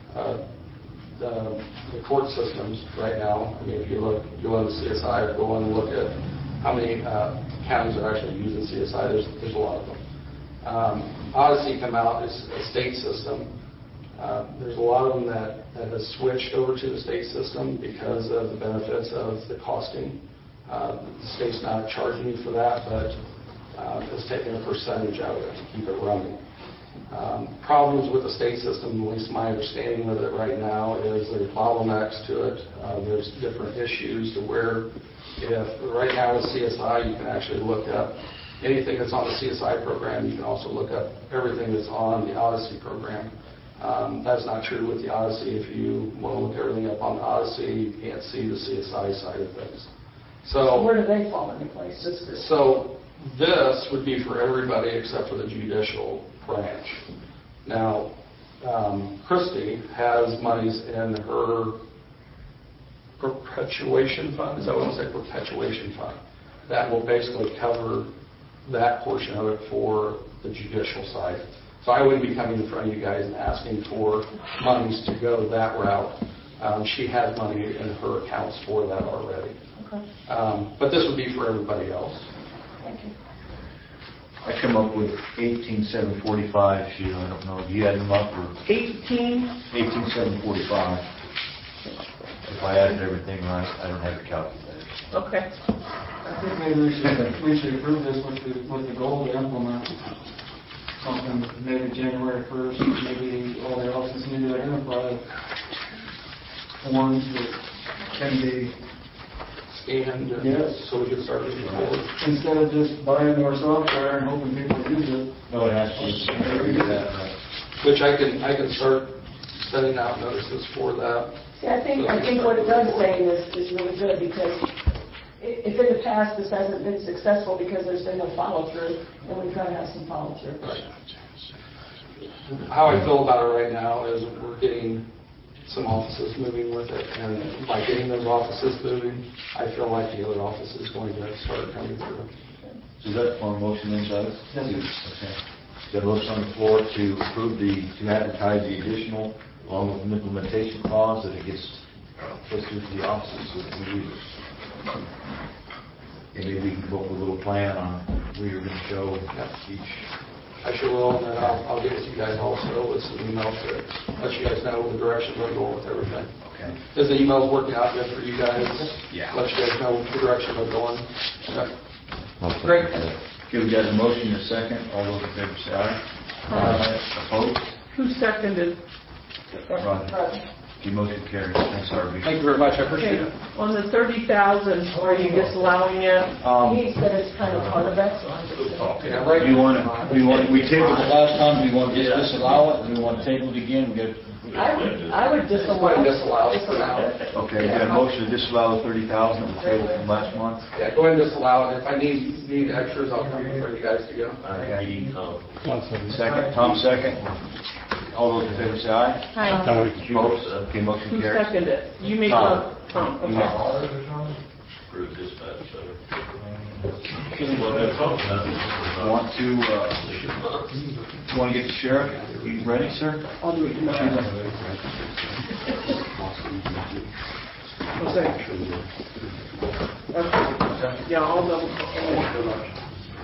the court systems right now. I mean, if you go into CSI, go in and look at how many counties are actually using CSI. There's a lot of them. Odyssey come out as a state system. There's a lot of them that has switched over to the state system because of the benefits of the costing. The state's not charging you for that, but it's taking a percentage out of it to keep it running. Problems with the state system, at least my understanding of it right now, is there's bottlenecks to it. There's different issues to where, if right now with CSI, you can actually look up anything that's on the CSI program. You can also look up everything that's on the Odyssey program. That's not true with the Odyssey. If you want to look everything up on the Odyssey, you can't see the CSI side of things. So where do they fall into place? So this would be for everybody except for the judicial branch. Now, Christie has monies in her perpetuation fund. Is that what I say? Perpetuation fund. That will basically cover that portion of it for the judicial side. So I wouldn't be coming in front of you guys and asking for monies to go that route. She has money in her accounts for that already. Okay. But this would be for everybody else. Thank you. I come up with 18,745, Sheila. I don't know if you added them up or 18,745. If I added everything right, I don't have a calculator. Okay. I think maybe we should approve this with the goal to implement something maybe January 1st, maybe all the offices need to identify forms that can be And Yes. so we can start moving forward. instead of just buying more software and hoping people use it. No, it has to be that. Which I can start sending out notices for that. See, I think what Doug's saying is really good, because if in the past this hasn't been successful because there's been no follow-through, then we've got to have some follow-through. How I feel about it right now is we're getting some offices moving with it, and by getting those offices moving, I feel like the other office is going to start coming through. So is that on motion then, Doug? Yes, sir. Okay. Got a motion on the floor to approve to advertise the additional, along with an implementation clause, that it gets let's do the opposite so that we use. And maybe we can come up with a little plan on where you're going to show each. I sure will, and then I'll get with you guys also with some emails to let you guys know the direction we're going with everything. Okay. Is the emails working out good for you guys? Yeah. Let you guys know the direction we're going. Okay. I'll second Great. that. Okay, we got a motion and a second. All those in favor say aye. Opposed? Who seconded? Roger. The motion carries. Thanks, Harvey. Thank you very much, I appreciate it. On the 30,000, are you disallowing it? He said it's kind of part of that, so I'm just. Yeah, right. We tabled it last time, we want to just disallow it, we want to table it again, we got. I would Just go ahead and disallow it for now. Okay, we got a motion to disallow the 30,000 that was tabled from last month. Yeah, go ahead and disallow it. If I need extras, I'll come for you guys to go. Second, Tom second. All those in favor say aye. Hi. Opposed? Okay, motion Who carries. seconded it? You made Tom. Tom, okay. Want to get the sheriff? You ready, sir? I'll do it tomorrow. What's that? Okay. Yeah, I'll double check.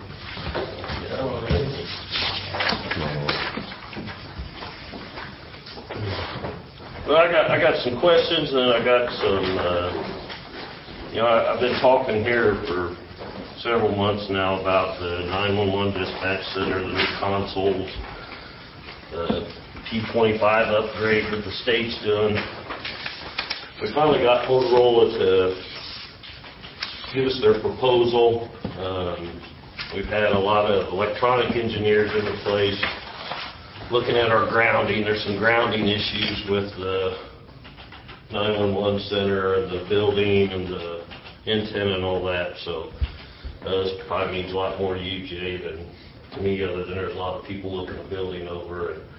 Well, I got some questions, and I got some, I've been talking here for several months now about the 911 dispatch center, the new consoles, the P25 upgrade that the state's doing. We finally got Motorola to give us their proposal. We've had a lot of electronic engineers in the place looking at our grounding. There's some grounding issues with the 911 center and the building and the antenna and all that. So this probably means a lot more to you, Jay, than to me, other than there's a lot of people looking the building over. And,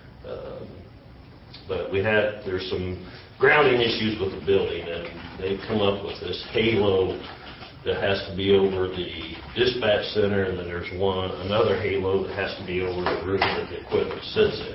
but there's some grounding issues with the building, and they've come up with this halo that has to be over the dispatch center, and then there's another halo that has to be over the room that the equipment sits in.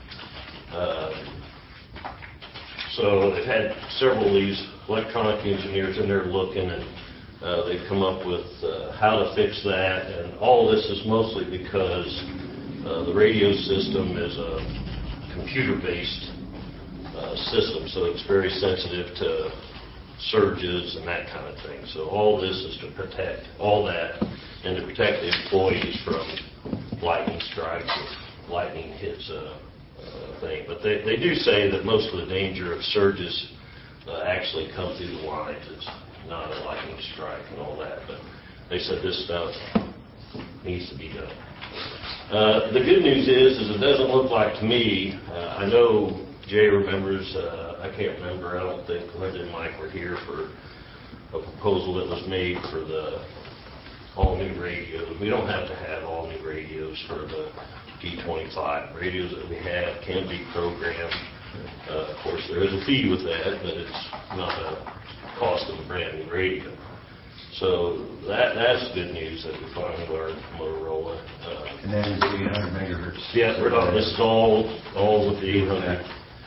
So they've had several of these electronic engineers in there looking, and they've come up with how to fix that, and all this is mostly because the radio system is a computer-based system, so it's very sensitive to surges and that kind of thing. So all this is to protect all that and to protect the employees from lightning strikes if lightning hits a thing. But they do say that most of the danger of surges actually come through the lines. It's not a lightning strike and all that. But they said this stuff needs to be done. The good news is it doesn't look like to me, I know Jay remembers, I can't remember, I don't think Linda and Mike were here for a proposal that was made for the all-new radios. We don't have to have all-new radios for the P25. Radios that we have can be programmed. Of course, there is a fee with that, but it's not a cost of a brand-new radio. So that's good news that we finally learned from Motorola. And that is the 800 megahertz. Yeah, this is all with the 800.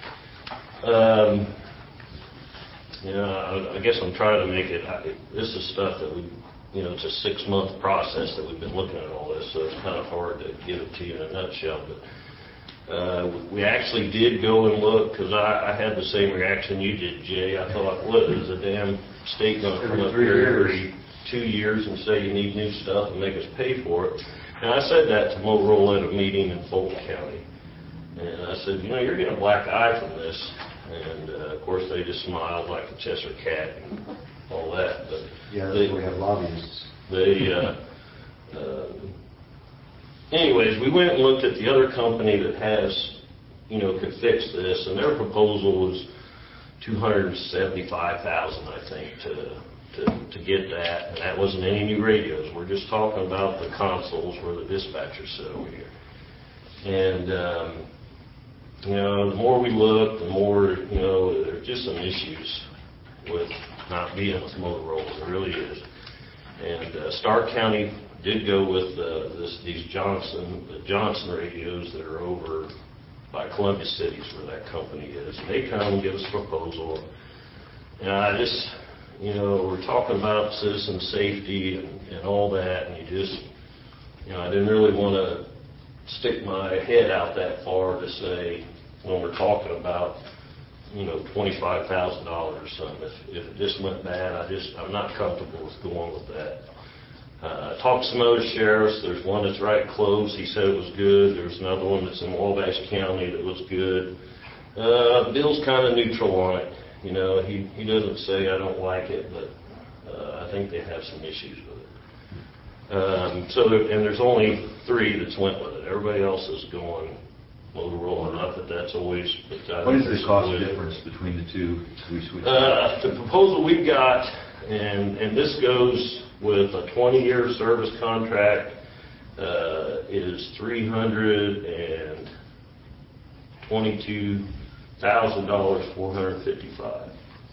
I guess I'm trying to make it, this is stuff that it's a 6-month process that we've been looking at all this, so it's kind of hard to give it to you in a nutshell. But we actually did go and look, because I had the same reaction you did, Jay. I thought, what, is the damn state going to come up here every 2 years and say you need new stuff and make us pay for it? And I said that to Motorola at a meeting in Fulton County. And I said, you're getting a black eye from this. And, of course, they just smiled like a Cheshire cat and all that. But yeah, we have lobbyists. Anyways, we went and looked at the other company that could fix this, and their proposal was $275,000, I think, to get that. And that wasn't any new radios. We're just talking about the consoles where the dispatchers sit over here. And the more we look, the more, there's just some issues with not being with Motorola. There really is. And Stark County did go with these Johnson radios that are over by Columbia Cities where that company is. They come and give us a proposal. I just, we're talking about citizen safety and all that, and you just, I didn't really want to stick my head out that far to say, when we're talking about, $25,000 or something. If it just went bad, I'm not comfortable with going with that. I talked to some other sheriffs. There's one that's right close. He said it was good. There's another one that's in Wabash County that was good. Bill's kind of neutral on it. He doesn't say I don't like it, but I think they have some issues with it. And there's only 3 that's went with it. Everybody else is going Motorola. Not that that's always. What is the cost difference between the two we switched? The proposal we've got, and this goes with a 20-year service contract, is $322,455.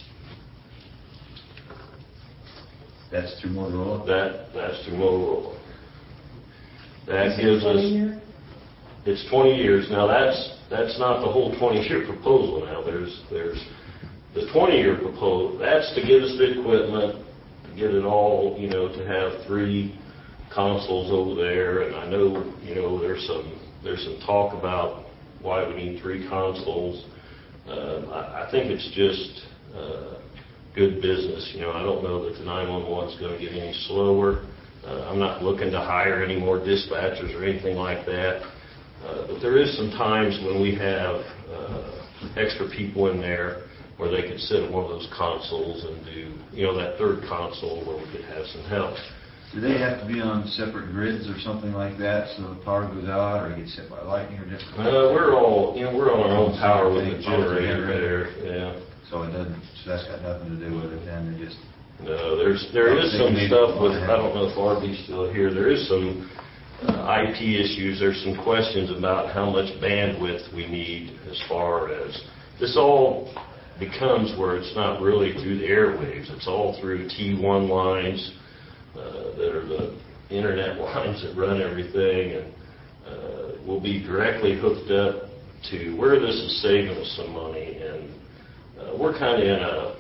That's through Motorola? That's through Motorola. That gives us, it's 20 years. Now, that's not the whole 20-year proposal now. There's the 20-year proposal, that's to get us the equipment, to get it all, to have 3 consoles over there. And I know, there's some talk about why we need 3 consoles. I think it's just good business. I don't know that the 911 is going to get any slower. I'm not looking to hire any more dispatchers or anything like that. But there is some times when we have extra people in there where they could sit at one of those consoles and do, that 3rd console where we could have some help. Do they have to be on separate grids or something like that so the power goes out or gets hit by lightning or different? We're all, we're on our own power with the generator there. Yeah. So that's got nothing to do with it then. They just. No, there is some stuff with, I don't know if Arby's still here, there is some IP issues. There's some questions about how much bandwidth we need as far as, this all becomes where it's not really through the airwaves. It's all through T1 lines that are the internet lines that run everything, and will be directly hooked up to where this is saving us some money. And we're kind of in a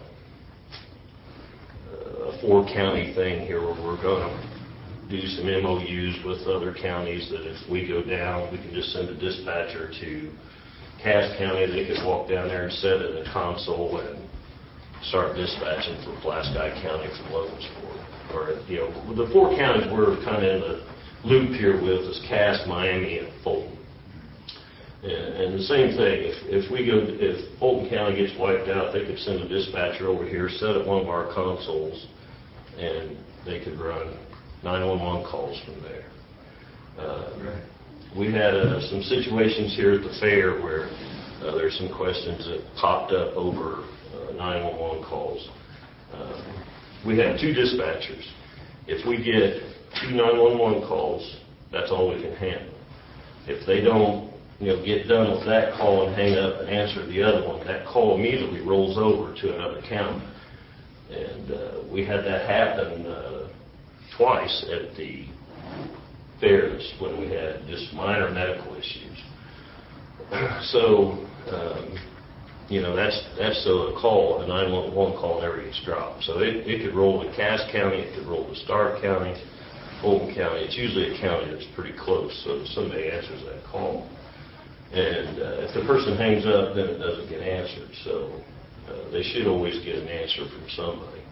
4-county thing here where we're going to do some MOUs with other counties that if we go down, we can just send a dispatcher to Cass County. They could walk down there and set in a console and start dispatching for Pulaski County from Logansport. Or, the 4 counties we're kind of in the loop here with is Cass, Miami, and Fulton. And the same thing, if Fulton County gets wiped out, they could send a dispatcher over here, set up one of our consoles, and they could run 911 calls from there. We had some situations here at the fair where there's some questions that popped up over 911 calls. We have 2 dispatchers. If we get 2 911 calls, that's all we can handle. If they don't get done with that call and hang up and answer the other one, that call immediately rolls over to another county. And we had that happen twice at the fairs when we had just minor medical issues. So, that's a call, a 911 call never gets dropped. So it could roll to Cass County, it could roll to Stark County, Fulton County. It's usually a county that's pretty close, so somebody answers that call. And if the person hangs up, then it doesn't get answered. So they should always get an answer from somebody.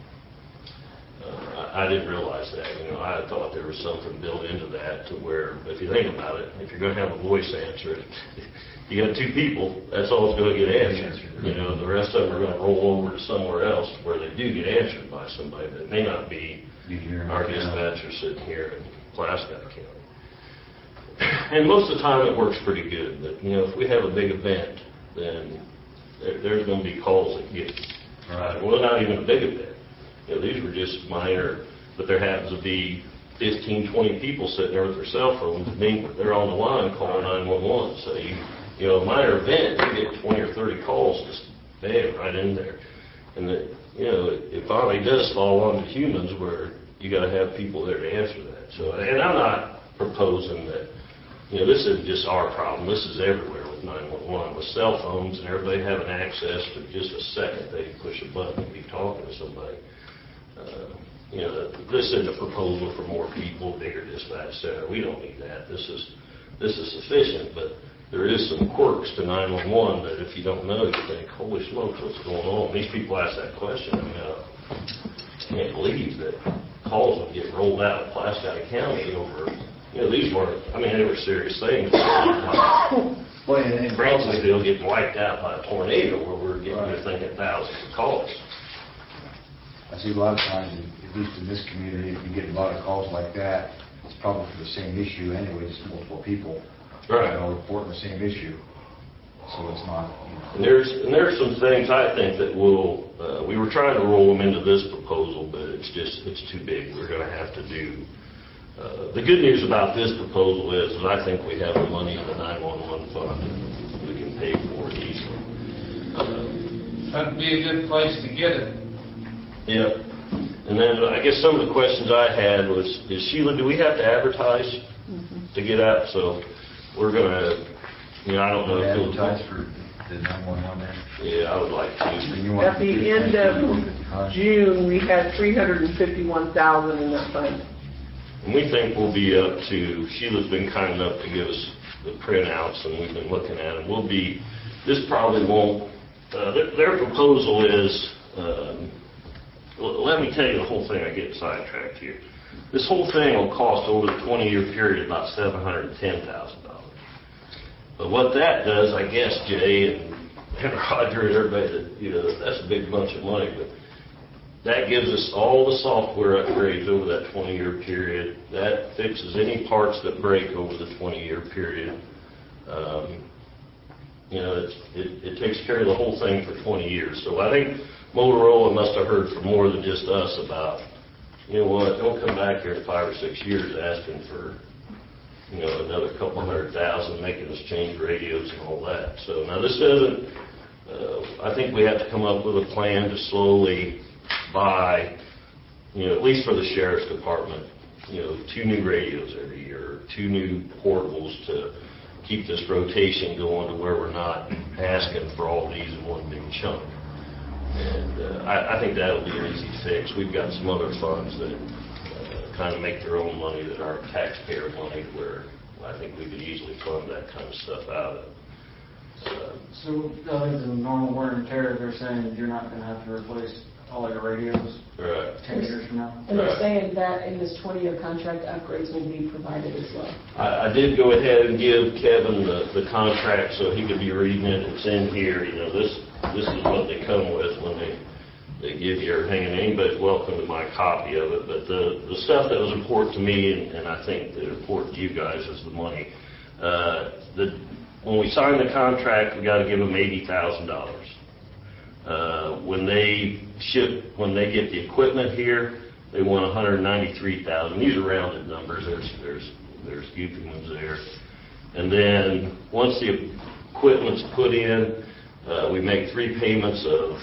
I didn't realize that. I thought there was something built into that to where, if you think about it, if you're going to have a voice answer, you got 2 people, that's all it's going to get answered. The rest of them are going to roll over to somewhere else where they do get answered by somebody that may not be our dispatcher sitting here in Pulaski County. And most of the time it works pretty good. But, if we have a big event, then there's going to be calls that get, well, not even a big event. These were just minor, but there happens to be 15, 20 people sitting there with their cell phones. They're on the line calling 911. So a minor event, you get 20 or 30 calls just bam, right in there. And it finally does fall on the humans where you got to have people there to answer that. So, and I'm not proposing that. This isn't just our problem. This is everywhere with with 911. With cell phones and everybody having access to just a second, they can push a button and be talking to somebody. You know, this isn't a proposal for more people, bigger dispatch center. We don't need that. This is sufficient, but there is some quirks to 911 that if you don't know, you think, holy smokes, what's going on? These people ask that question. I mean, I can't believe that calls would get rolled out of Pulaski County over, you know, these weren't, I mean, they were serious things. Well, and Branchville getting wiped out by a tornado where we're getting, you're thinking thousands of calls. I see a lot of times, at least in this community, if you get a lot of calls like that, it's probably for the same issue anyway, just multiple people. Right. You know, reporting the same issue. So it's not, you know. And there's some things I think that will, we were trying to roll them into this proposal, but it's too big. We're going to have to do, the good news about this proposal is I think we have the money in the 911 fund. We can pay for it easily. That'd be a good place to get it. Yeah. And then I guess some of the questions I had was, Sheila, do we have to advertise to get out? So we're going to, you know, I don't know if you'll Advertise for the 911 there. Yeah, I would like to. At the end of June, we had $351,000 in that fund. And we think we'll be up to, Sheila's been kind enough to give us the printouts, and we've been looking at them. We'll be, this probably won't, their proposal is, well, let me tell you the whole thing. I get sidetracked here. This whole thing will cost over the 20-year period about $710,000. But what that does, I guess, Jay and Roger and everybody, that, you know, that's a big bunch of money, but that gives us all the software upgrades over that 20-year period. That fixes any parts that break over the 20-year period. You know, it takes care of the whole thing for 20 years. So I think Motorola must have heard from more than just us about, you know what, don't come back here in 5 or 6 years asking for, you know, another couple $100,000, making us change radios and all that. So now this doesn't, I think we have to come up with a plan to slowly buy, you know, at least for the sheriff's department, you know, 2 new radios every year, 2 new portables to keep this rotation going to where we're not asking for all these in one big chunk. And I think that'll be an easy fix. We've got some other funds that kind of make their own money that aren't taxpayer money, where I think we could easily fund that kind of stuff out of. So other than normal wear and tear, they're saying you're not going to have to replace all your radios Right. 10 years from now? And they're saying that in this 20-year contract, upgrades will be provided as well. I did go ahead and give Kevin the contract so he could be reading it. It's in here. You know, this is what they come with when they give you everything, and anybody's welcome to my copy of it. But the stuff that was important to me, and I think that important to you guys, is the money. When we sign the contract, we got to give them $80,000. When they get the equipment here, they want $193,000. These are rounded numbers. There's goofy ones there. And then once the equipment's put in, we make 3 payments of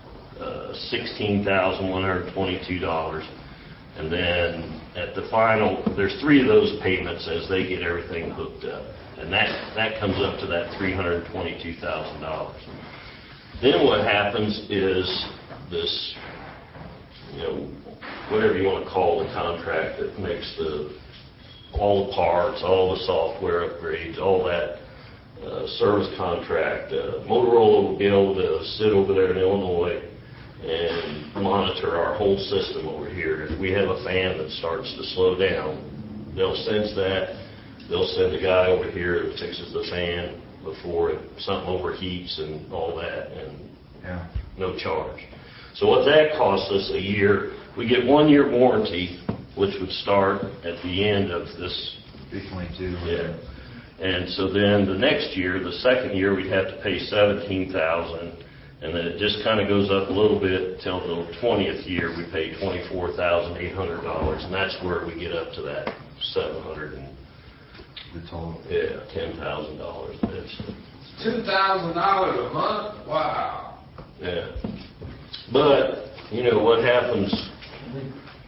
$16,122. And then at the final, there's 3 of those payments as they get everything hooked up. And that comes up to that $322,000. Then what happens is this, you know, whatever you want to call the contract that makes all the parts, all the software upgrades, all that service contract. Motorola will be able to sit over there in Illinois and monitor our whole system over here. If we have a fan that starts to slow down, they'll sense that. They'll send a guy over here that fixes the fan before something overheats and all that, and no charge. So what that costs us a year, we get 1-year warranty, which would start at the end of this. 322. Yeah. And so then the next year, the second year, we'd have to pay $17,000, and then it just kind of goes up a little bit till the 20th year. We pay $24,800, and that's where we get up to that $700 and the total. Yeah, $10,000. That's $2,000 a month? Wow. Yeah. But, you know, what happens,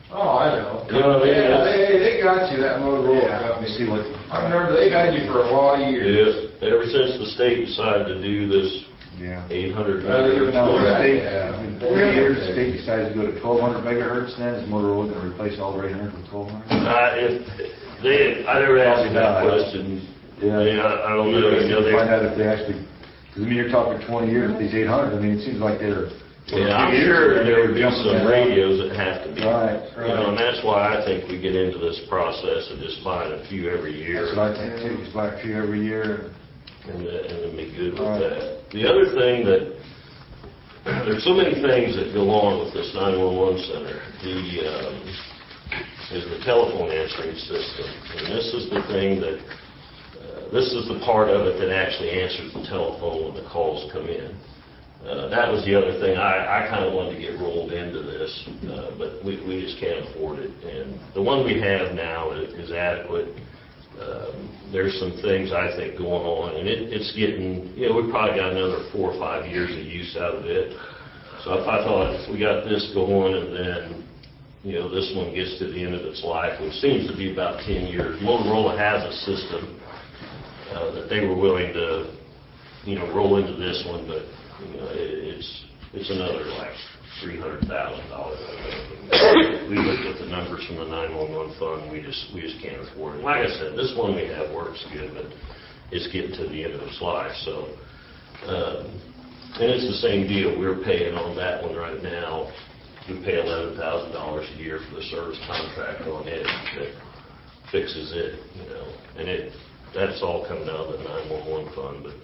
Oh, I know. You know what I mean? Yeah, they got you, that Motorola Yeah, company. see what, I remember they had you for a lot of years. Yes, ever since the state decided to do this yeah. 800 Well, Now, the state, Yeah. the state decided to go to 1200 megahertz then, is Motorola going to replace all their 800 with 1200? I never asked him that question. Yeah, I don't know. You know, Find out if they actually, because I mean, you're talking 20 years with these 800, I mean, it seems like they're. Yeah, I'm sure there would be some radios that have to be. Right, You know, and that's why I think we get into this process of just buying a few every year. That's what I think too, just buy a few every year. And then be good with Right. that. The other thing that, there's so many things that go on with this 911 center. Is the telephone answering system. And this is the thing that, this is the part of it that actually answers the telephone when the calls come in. That was the other thing. I kind of wanted to get rolled into this, but we just can't afford it. And the one we have now is adequate. There's some things I think going on, and it's getting, you know, we probably got another 4 or 5 years of use out of it. So if I thought if we got this going and then, you know, this one gets to the end of its life, which seems to be about 10 years. Motorola has a system that they were willing to, you know, roll into this one, but you know, it's another like $300,000. We looked at the numbers from the 911 fund. We just can't afford it. Like I said, this one we have works good, but it's getting to the end of its life. So, and it's the same deal. We're paying on that one right now. We pay $11,000 a year for the service contract on it that fixes it, you know, and that's all coming out of the 911 fund. But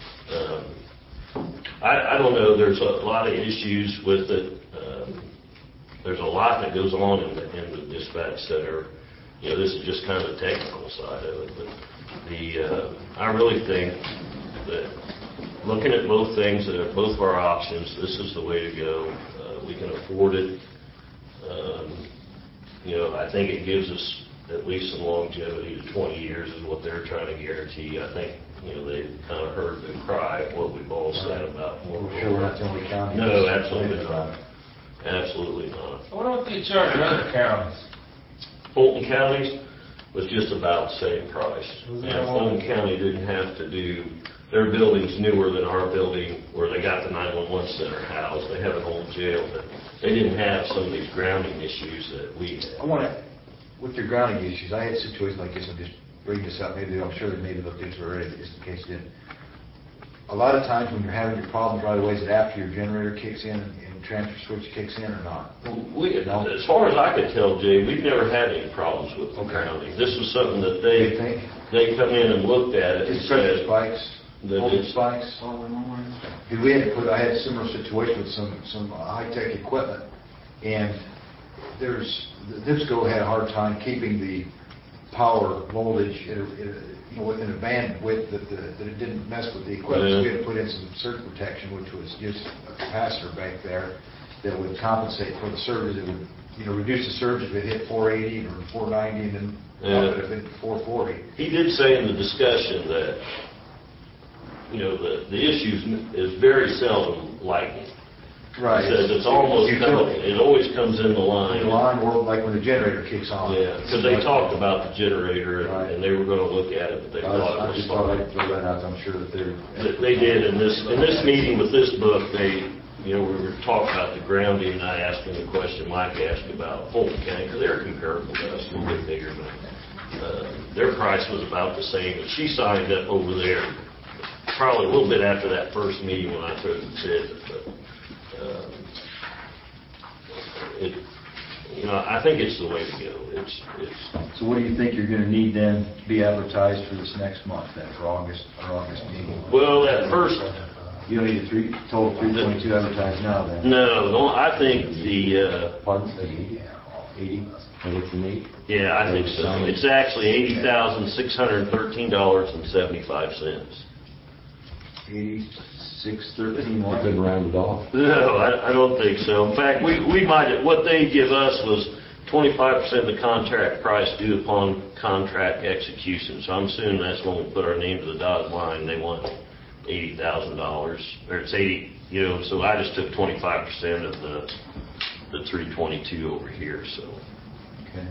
I don't know. There's a lot of issues with it. There's a lot that goes on in the dispatch center. You know, this is just kind of the technical side of it. But I really think that looking at both things, both of our options, this is the way to go. We can afford it. You know, I think it gives us at least some longevity to 20 years is what they're trying to guarantee. I think, you know, they kind of heard the cry of what we've all said about. We're sure we're not the only county. No, absolutely not. Absolutely not. Why don't they charge other counties? Fulton County's was just about the same price. And Fulton County didn't have to do, their building's newer than our building where they got the 911 center housed. They have an old jail, but they didn't have some of these grounding issues that we have. I want to, with your grounding issues, I had situations like this, I'm just bringing this up, maybe I'm sure they maybe looked into it already, but just in case you didn't. A lot of times when you're having your problems right away, is it after your generator kicks in and transfer switch kicks in or not? As far as I could tell, Jay, we've never had any problems with the grounding. This was something that they come in and looked at it and said. Spikes, voltage spikes. We had I had a similar situation with some high-tech equipment, and the NIPSCO had a hard time keeping the power voltage within a bandwidth that it didn't mess with the equipment. So we had to put in some surge protection, which was just a capacitor bank there that would compensate for the surge. It would, reduce the surge if it hit 480 or 490, and then up it if it hit 440. He did say in the discussion that, the issue is very seldom lightning. Right. He says it's almost it always comes in the line. The line, or like when the generator kicks on. Yeah, because they talked about the generator and they were going to look at it, but they thought it was fine. I throw that out. I'm sure that they did in this meeting with this book. We were talking about the grounding, and I asked them the question Mike asked about Fulton County, because they're comparable to us, a little bit bigger, but their price was about the same. But she signed up over there probably a little bit after that first meeting when I took the bid. I think it's the way to go. So what do you think you're going to need then to be advertised for this next month, then, for August meeting? Well, at first... You don't need a total 322 advertised now, then? No, I think the... Pardon? 80? What you need? Yeah, I think so. It's actually $80,613.75. 8613. You couldn't round it off? No, I don't think so. In fact, we might, what they give us was 25% of the contract price due upon contract execution. So I'm assuming that's when we put our name to the dotted line. They want $80,000, or it's 80, so I just took 25% of the 322 over here. So Okay.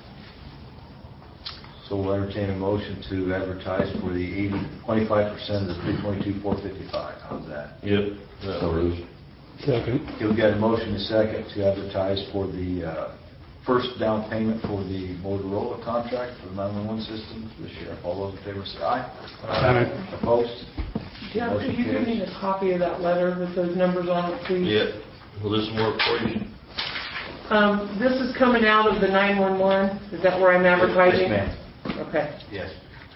So we'll entertain a motion to advertise for the 25% of the 322,455. How's that? Yep. So moved. Second. Okay, we've got a motion and a second to advertise for the first down payment for the Motorola contract for the 911 system for the sheriff. All those in favor say aye. Aye. Opposed? Jeff, Motion could you give me carries. a copy of that letter with those numbers on it, please? Yep. Will this work for you? This is coming out of the 911, is that where I'm advertising? Yes, Okay. Yes.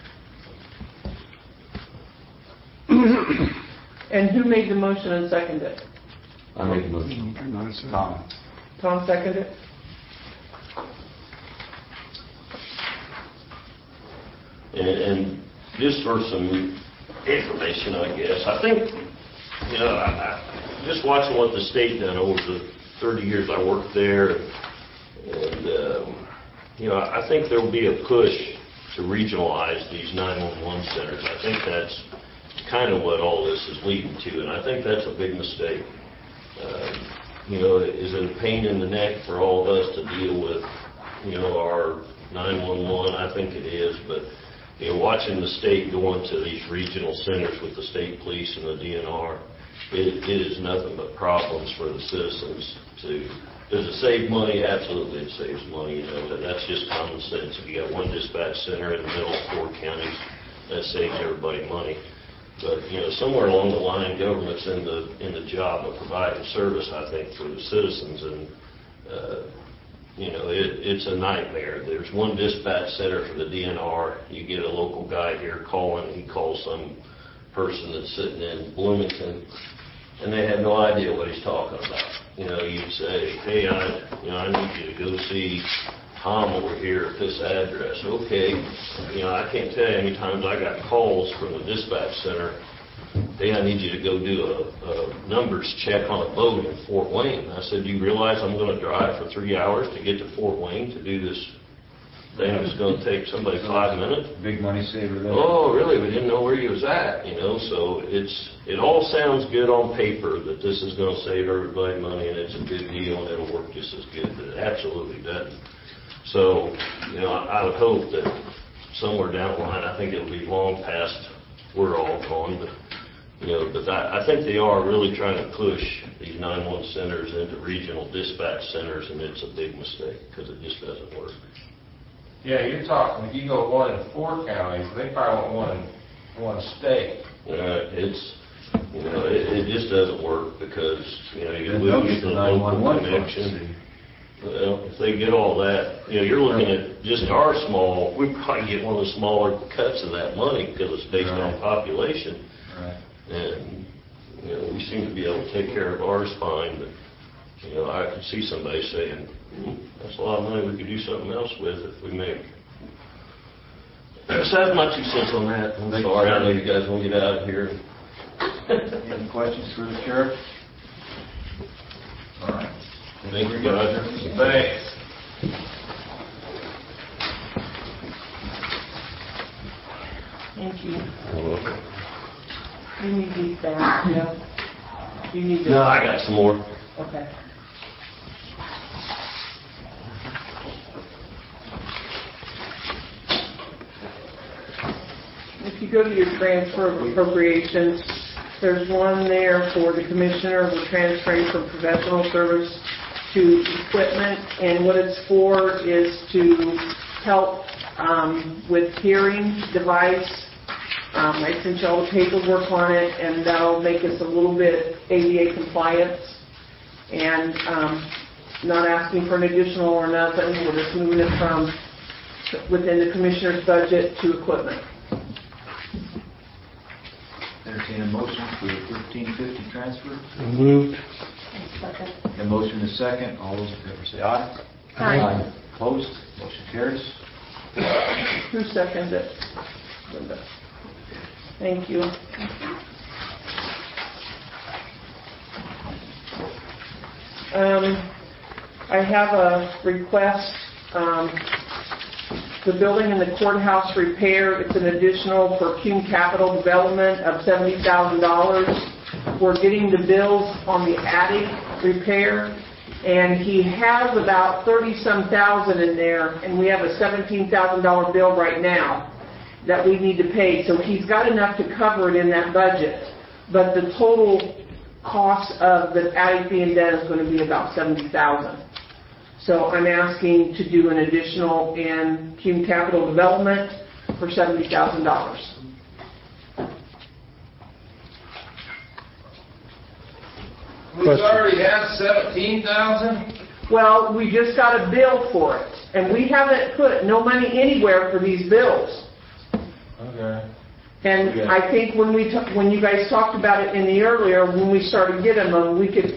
And who made the motion and seconded it? I make a motion. Tom. Tom seconded it? And just for some information, I guess, I think, I just watching what the state done over the 30 years I worked there, and I think there will be a push to regionalize these 911 centers. I think that's kind of what all this is leading to, and I think that's a big mistake. Is it a pain in the neck for all of us to deal with, our 911? I think it is, but watching the state go into these regional centers with the state police and the DNR, it is nothing but problems for the citizens. Does it save money? Absolutely, it saves money. That's just common sense. If you got one dispatch center in the middle of 4 counties, that saves everybody money. But somewhere along the line, government's in the job of providing service, I think, for the citizens, and it's a nightmare. There's one dispatch center for the DNR. You get a local guy here calling. He calls some person that's sitting in Bloomington, and they have no idea what he's talking about. You'd say, hey, I need you to go see Tom over here at this address. Okay. I can't tell you how many times I got calls from the dispatch center. Hey, I need you to go do a numbers check on a boat in Fort Wayne. I said, do you realize I'm going to drive for 3 hours to get to Fort Wayne to do this thing that's going to take somebody 5 minutes? Big money saver there. Oh, really? We didn't know where he was at, So it all sounds good on paper that this is going to save everybody money and it's a good deal and it'll work just as good, but it absolutely doesn't. So, I would hope that somewhere down the line, I think it'll be long past we're all gone, but I think they are really trying to push these 911 centers into regional dispatch centers, and it's a big mistake because it just doesn't work. Yeah, you're talking, if you go one in 4 counties, they probably want one state. It just doesn't work because, you lose the local connection. Well, if they get all that, you're looking at just our we probably get one of the smaller cuts of that money because it's based on population. Right. And, we seem to be able to take care of ours fine, but, I could see somebody saying, that's a lot of money we could do something else with if we make. So that's my 2 cents on that. I'm sorry, I know you guys want to get out of here. Any questions for the sheriff? All right. Thank you, Roger. Thanks. Thank you. You're welcome. You need these back, yeah? You need No, I got some more. Okay. If you go to your transfer of appropriations, there's one there for the commissioner. We're transferring from professional service to equipment, and what it's for is to help with hearing device. I sent you all the paperwork on it, and that'll make us a little bit ADA compliant, and not asking for an additional or nothing. We're just moving it from within the commissioner's budget to equipment. Entertain a motion for the 1350 transfer. Moved. A motion is second. All those in favor say aye. Aye. Opposed? Motion carries. Who seconded it? Linda. Thank you. I have a request. The building in the courthouse repair, it's an additional for Cume Capital Development of $70,000. We're getting the bills on the attic repair, And he has about 30-some thousand in there, and we have a $17,000 bill right now that we need to pay. So he's got enough to cover it in that budget. But the total cost of the attic being done is going to be about $70,000. So I'm asking to do an additional in Cume Capital Development for $70,000. We already have 17,000? Well, we just got a bill for it, and we haven't put no money anywhere for these bills. Okay. And I think when you guys talked about it in the earlier, when we started getting them, we could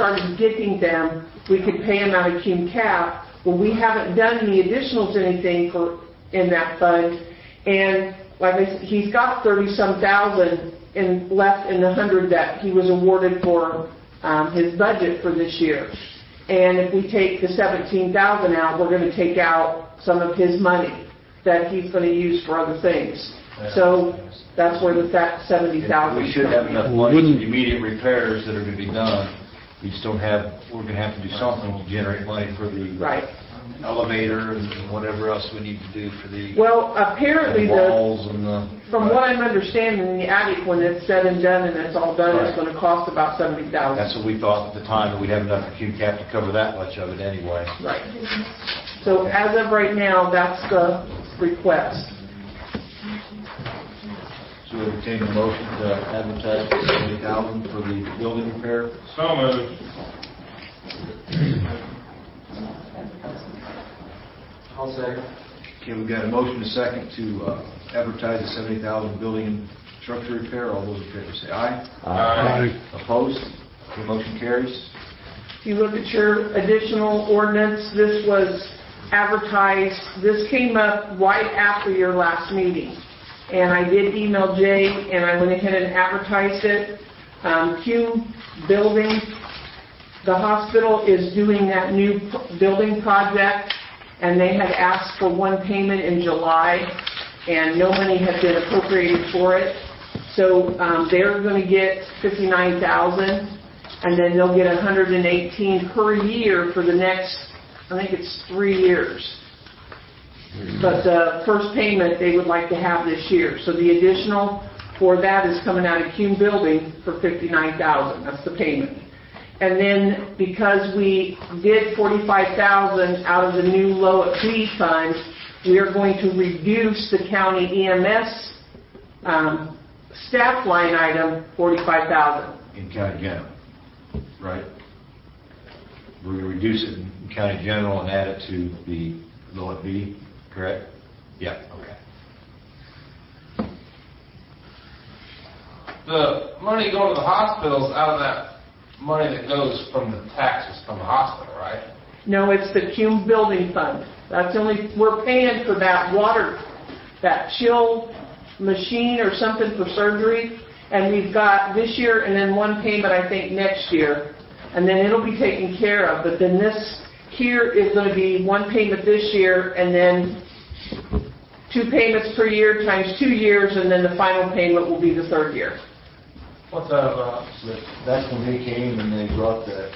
pay them out of Cume Cap. Well, we haven't done any additionals, anything in that fund, and like I said, he's got 30-some thousand left in the 100 that he was awarded for his budget for this year. And if we take the 17,000 out, we're going to take out some of his money that he's going to use for other things. So that's where the 70,000. We should have enough money for the immediate repairs that are going to be done. We just don't have. We're going to have to do something to generate money for the elevator and whatever else we need to do for the apparently walls and the. From what I'm understanding, the attic, when it's said and done and it's all done, it's going to cost about $70,000. That's what we thought at the time, that we'd have enough for Cume Cap to cover that much of it anyway. Right. So as of right now, that's the request. So we obtain a motion to advertise for $70,000 for the building repair. So moved. I'll say. Okay, we've got a motion to second to advertise the $70,000 building and structure repair. All those in favor say aye. Aye. Opposed? The motion carries. If you look at your additional ordinance, this was advertised, this came up right after your last meeting. And I did email Jay, and I went ahead and advertised it. Cume Building, the hospital is doing that new building project, and they had asked for one payment in July, and no money had been appropriated for it. So they're going to get $59,000, and then they'll get $118 per year for the next, I think it's 3 years. But the first payment they would like to have this year. So the additional for that is coming out of Cume Building for $59,000. That's the payment. And then because we did $45,000 out of the new Lowett B fund, we are going to reduce the county EMS staff line item $45,000. In county general, right? We're going to reduce it in county general and add it to the Lowett B, correct? Yeah, okay. The money going to the hospitals out of that money that goes from the taxes from the hospital, right? No, it's the Cume Building Fund. That's only, we're paying for that water, that chill machine or something for surgery, and we've got this year and then one payment I think next year, and then it'll be taken care of. But then this here is going to be one payment this year and then 2 payments per year times 2 years, and then the final payment will be the 3rd year. What's that about? That's when they came and they brought that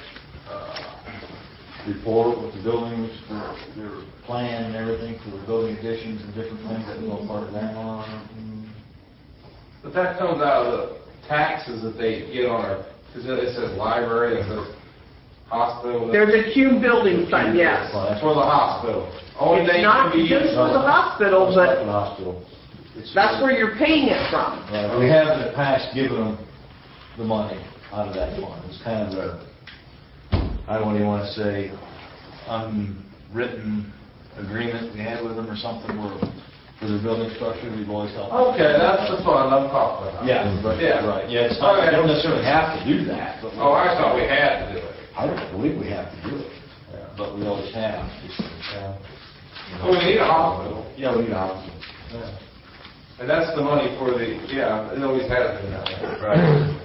report with the buildings, their plan and everything for the building additions and different things that was all part of that one. But that comes out of the taxes that they get on our, because it says library and says hospital. There's a Cume Building Fund, yes. That's for the hospital. Only It's thing not can be just used for the hospital, but The hospital. that's where you're paying it from. We have in the past given them the money out of that fund. It's kind of a, I don't even want to say unwritten agreement we had with them or something where for their building structure we've always helped. Okay, that's the fund I'm talking about. Yeah, right. Yeah. Right. Yeah, it's not, I don't necessarily have to do that. But Oh, I thought we had to do it. I don't believe we have to do it, but we always have. Well, we need a hospital. Yeah, we need a hospital. Yeah. And that's the money for the, it always has been that way. Right.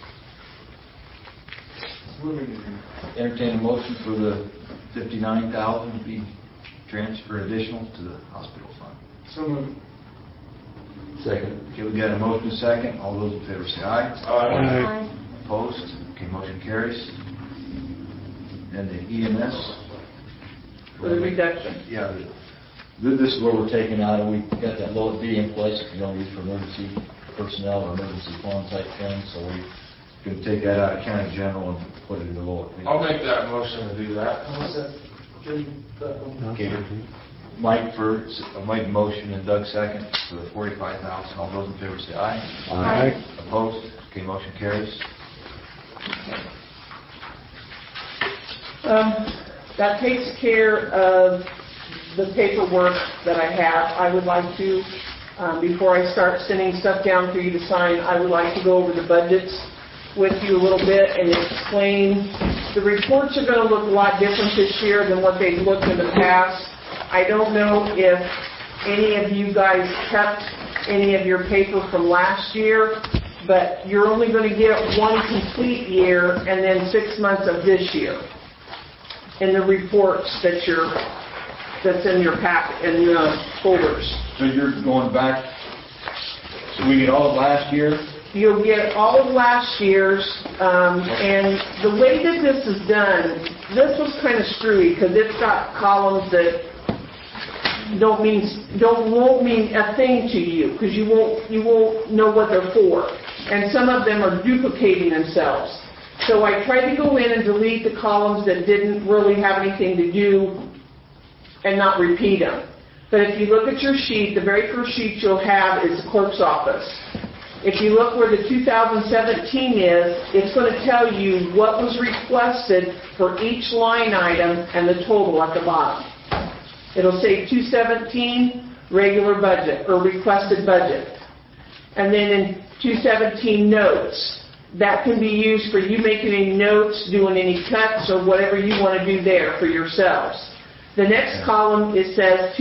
Entertain a motion for the $59,000 to be transferred additional to the hospital fund. So moved. Second. Okay, we got a motion second. All those in favor say aye. Aye. Opposed? Okay, motion carries. and the EMS. For the reduction. Yeah, this is where we're taking out, and we got that low B in place, if you don't use for emergency personnel or emergency fund type thing, so we can take that out of county general and put it in the lower B. I'll make that motion to do that. Okay. Mike motion and Doug second for the $45,000. All those in favor say aye. Aye. Opposed? Okay, motion carries. That takes care of the paperwork that I have. I would like to, before I start sending stuff down for you to sign, I would like to go over the budgets with you a little bit and explain. The reports are going to look a lot different this year than what they've looked in the past. I don't know if any of you guys kept any of your paper from last year, but you're only going to get one complete year and then 6 months of this year in the reports that's in your packet, in the folders. So you're going back, so we get all of last year? You'll get all of last year's, and the way that this is done, this was kind of screwy because it's got columns that won't mean a thing to you because you won't know what they're for, and some of them are duplicating themselves. So I tried to go in and delete the columns that didn't really have anything to do and not repeat them. But if you look at your sheet, the very first sheet you'll have is the clerk's office. If you look where the 2017 is, it's going to tell you what was requested for each line item and the total at the bottom. It'll say 217 regular budget or requested budget. And then in 217 notes, that can be used for you making any notes, doing any cuts, or whatever you want to do there for yourselves. The next column, it says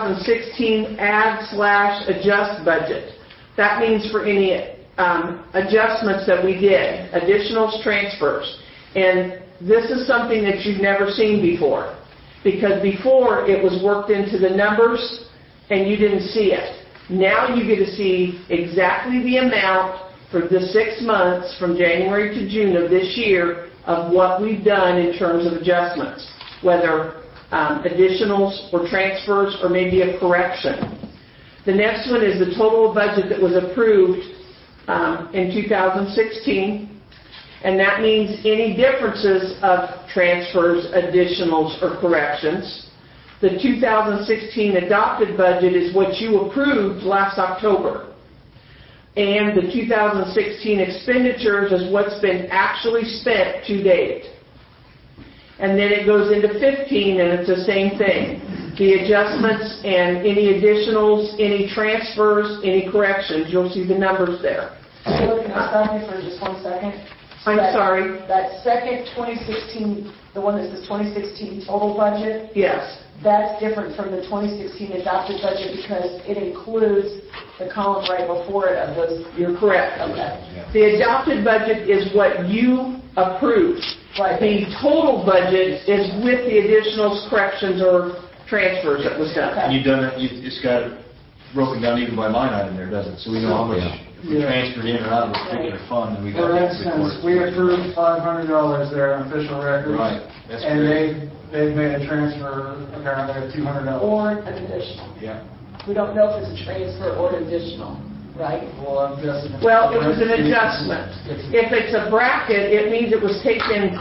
2016 add/adjust budget. That means for any adjustments that we did, additionals, transfers. And this is something that you've never seen before. Because before it was worked into the numbers and you didn't see it. Now you get to see exactly the amount for the 6 months from January to June of this year of what we've done in terms of adjustments, whether additionals or transfers or maybe a correction. The next one is the total budget that was approved in 2016, and that means any differences of transfers, additionals, or corrections. The 2016 adopted budget is what you approved last October. And the 2016 expenditures is what's been actually spent to date. And then it goes into 15, and it's the same thing. The adjustments and any additionals, any transfers, any corrections, you'll see the numbers there. So can I stop you for just 1 second? I'm sorry? That second 2016, the one that says 2016 total budget? Yes. That's different from the 2016 adopted budget because it includes the column right before it of those. You're correct. Okay. The adopted budget is what you approved. Right. The total budget is with the additionals, corrections, or transfers that was done. And you've done it, it's got it broken down even by line item there, doesn't it? So we know how much we transferred in or out of a particular fund, and we got For it instance, recorded. we approved $500 there on official records. Right, that's And great. they've made a transfer apparently of $200. Or an additional. Yeah. We don't know if it's a transfer or an additional, right? Well, I'm guessing. Well, it was an adjustment. If it's a bracket, it means it was taken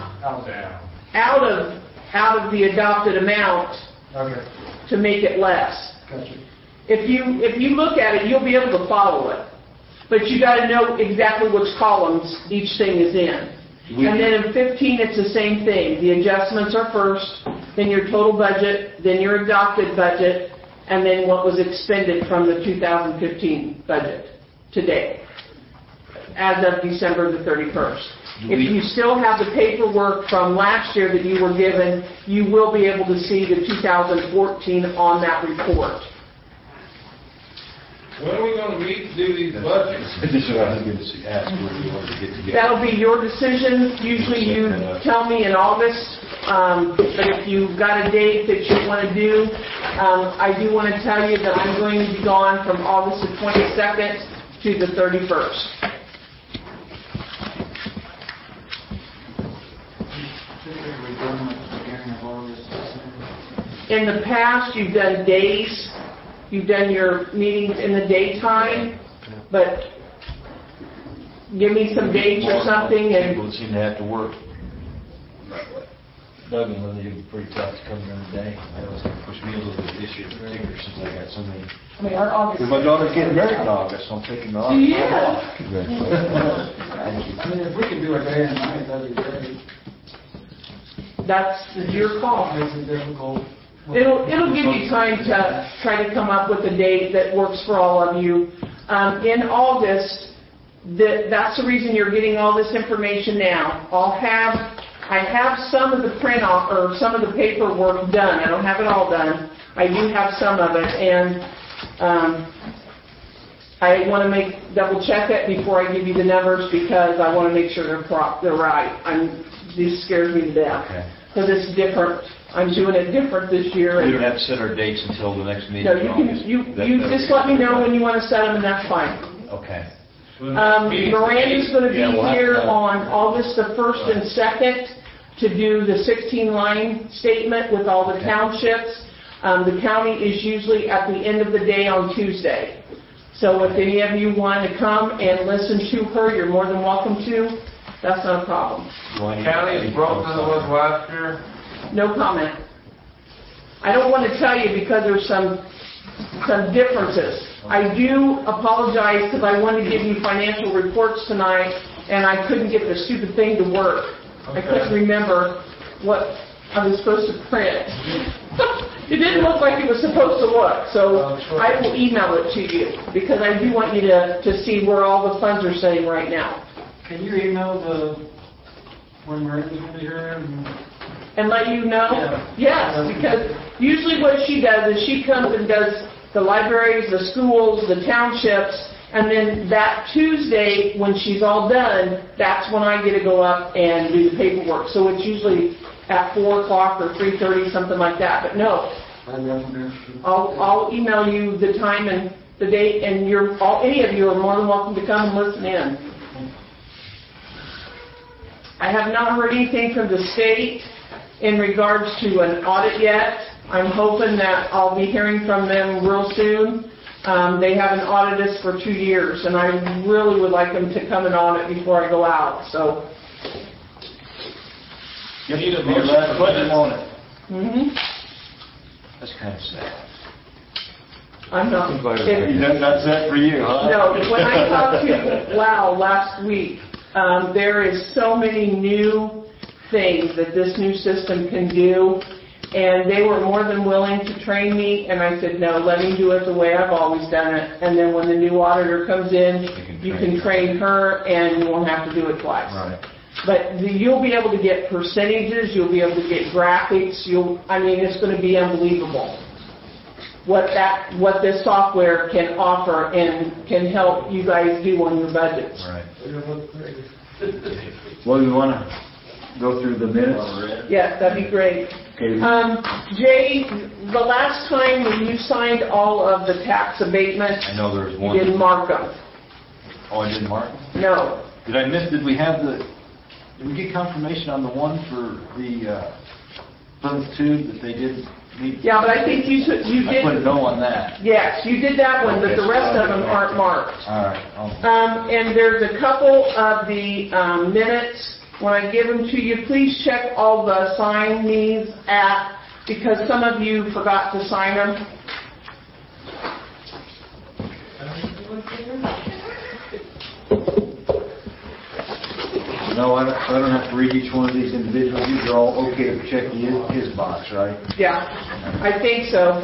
out of the adopted amount Okay, to make it less. gotcha. If you look at it, you'll be able to follow it. But you got to know exactly which columns each thing is in. And then in 15, it's the same thing. The adjustments are first, then your total budget, then your adopted budget, and then what was expended from the 2015 budget today, as of December the 31st. If you still have the paperwork from last year that you were given, you will be able to see the 2014 on that report. When are we going to meet to do these budgets? This is what I was going to ask, where you want to get together. That'll be your decision. Usually you tell me in August, but if you've got a date that you want to do, I do want to tell you that I'm going to be gone from August the 22nd to the 31st. In the past, you've done days, you've done your meetings in the daytime, but give me some dates or something and... People seem to have to work. Doug and Linda, it'd be pretty tough to come during the day. That was gonna push me a little bit this year in particular since I got so many. I mean, our August. Because my daughter's getting married in August, so I'm taking the August off. I mean, if we could do a day and night, that'd be great. That's your call. Makes it difficult. It'll give you time to try to come up with a date that works for all of you. In August, that's the reason you're getting all this information now. I have some of the print off, or some of the paperwork done. I don't have it all done. I do have some of it, and I want to double check it before I give you the numbers because I want to make sure they're right. This scares me to death because it's different. I'm doing it different this year. We don't have to set our dates until the next meeting. No, you just let me know when you want to set them, and that's fine. Okay. Miranda's going to be here on August the 1st and 2nd to do the 16-line statement with all the townships. The county is usually at the end of the day on Tuesday. So if any of you want to come and listen to her, you're more than welcome to. That's not a problem. County is broke than it was last year. No comment. I don't want to tell you because there's some differences. I do apologize because I wanted to give you financial reports tonight and I couldn't get the stupid thing to work. I couldn't remember what I was supposed to print. It didn't look like it was supposed to look, so I will email it to you because I do want you to see where all the funds are sitting right now. Can you email when Miranda's going to be here? And let you know? Yeah. Yes, because usually what she does is she comes and does the libraries, the schools, the townships, and then that Tuesday, when she's all done, that's when I get to go up and do the paperwork. So it's usually at 4 o'clock or 3:30, something like that. But no, I'll email you the time and the date, and any of you are more than welcome to come and listen in. I have not heard anything from the state in regards to an audit yet. I'm hoping that I'll be hearing from them real soon. They haven't audited us for 2 years, and I really would like them to come and audit before I go out. So. You need a motion on it. Mm-hmm. That's kind of sad. I'm not. That's that for you, huh? No, when I talked to Lau last week, there is so many new things that this new system can do, and they were more than willing to train me, and I said, no, let me do it the way I've always done it, and then when the new auditor comes in, you can train her, and you won't have to do it twice. Right. But you'll be able to get percentages, you'll be able to get graphics, it's going to be unbelievable what this software can offer and can help you guys do on your budgets. Right. Well, we want to go through the minutes? Yes, that'd be great. Okay. Jay, the last time when you signed all of the tax abatements, I know there was you one. didn't mark them. Oh, I didn't mark them? No. Did we get confirmation on the one for the Plymouth Tube that they did meet? Yeah, but I think you did. I put a no on that. Yes, you did that one, but Okay, the rest so of them aren't marked. All right. And there's a couple of the minutes. When I give them to you, please check all the sign me's at, because some of you forgot to sign them. No, I don't have to read each one of these individually. These are all okay to check his box, right? Yeah, I think so.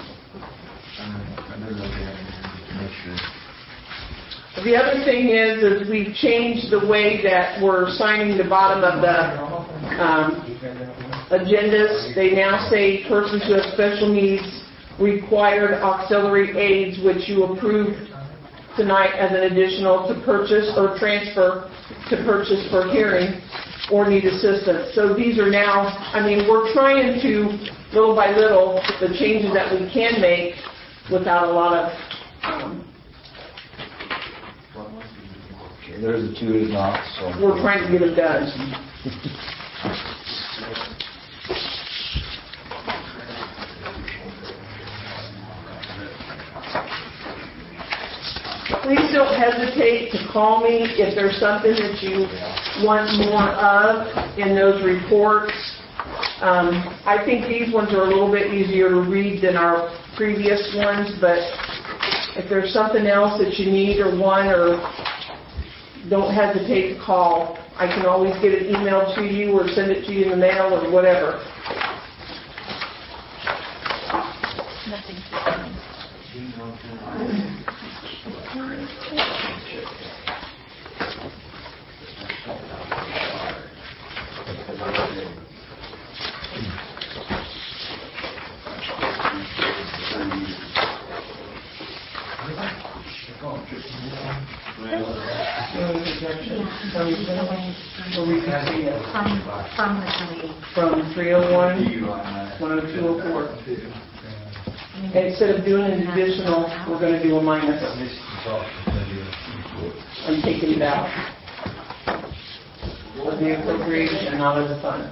I better look at it to make sure. The other thing is we've changed the way that we're signing the bottom of the agendas. They now say persons who have special needs, required auxiliary aids, which you approved tonight as an additional to purchase or transfer to purchase for hearing or need assistance. So these are now, we're trying to, little by little, the changes that we can make without a lot of, Okay, there's the two is not, so. we're trying to get them done. don't hesitate to call me if there's something that you want more of in those reports. I think these ones are a little bit easier to read than our previous ones, but if there's something else that you need or want, or don't hesitate to call. I can always get it emailed to you or send it to you in the mail or whatever. Nothing. From 301, 10204. Instead of doing an additional, we're going to do a minus. I'm taking it out of the appropriation, not of the fund.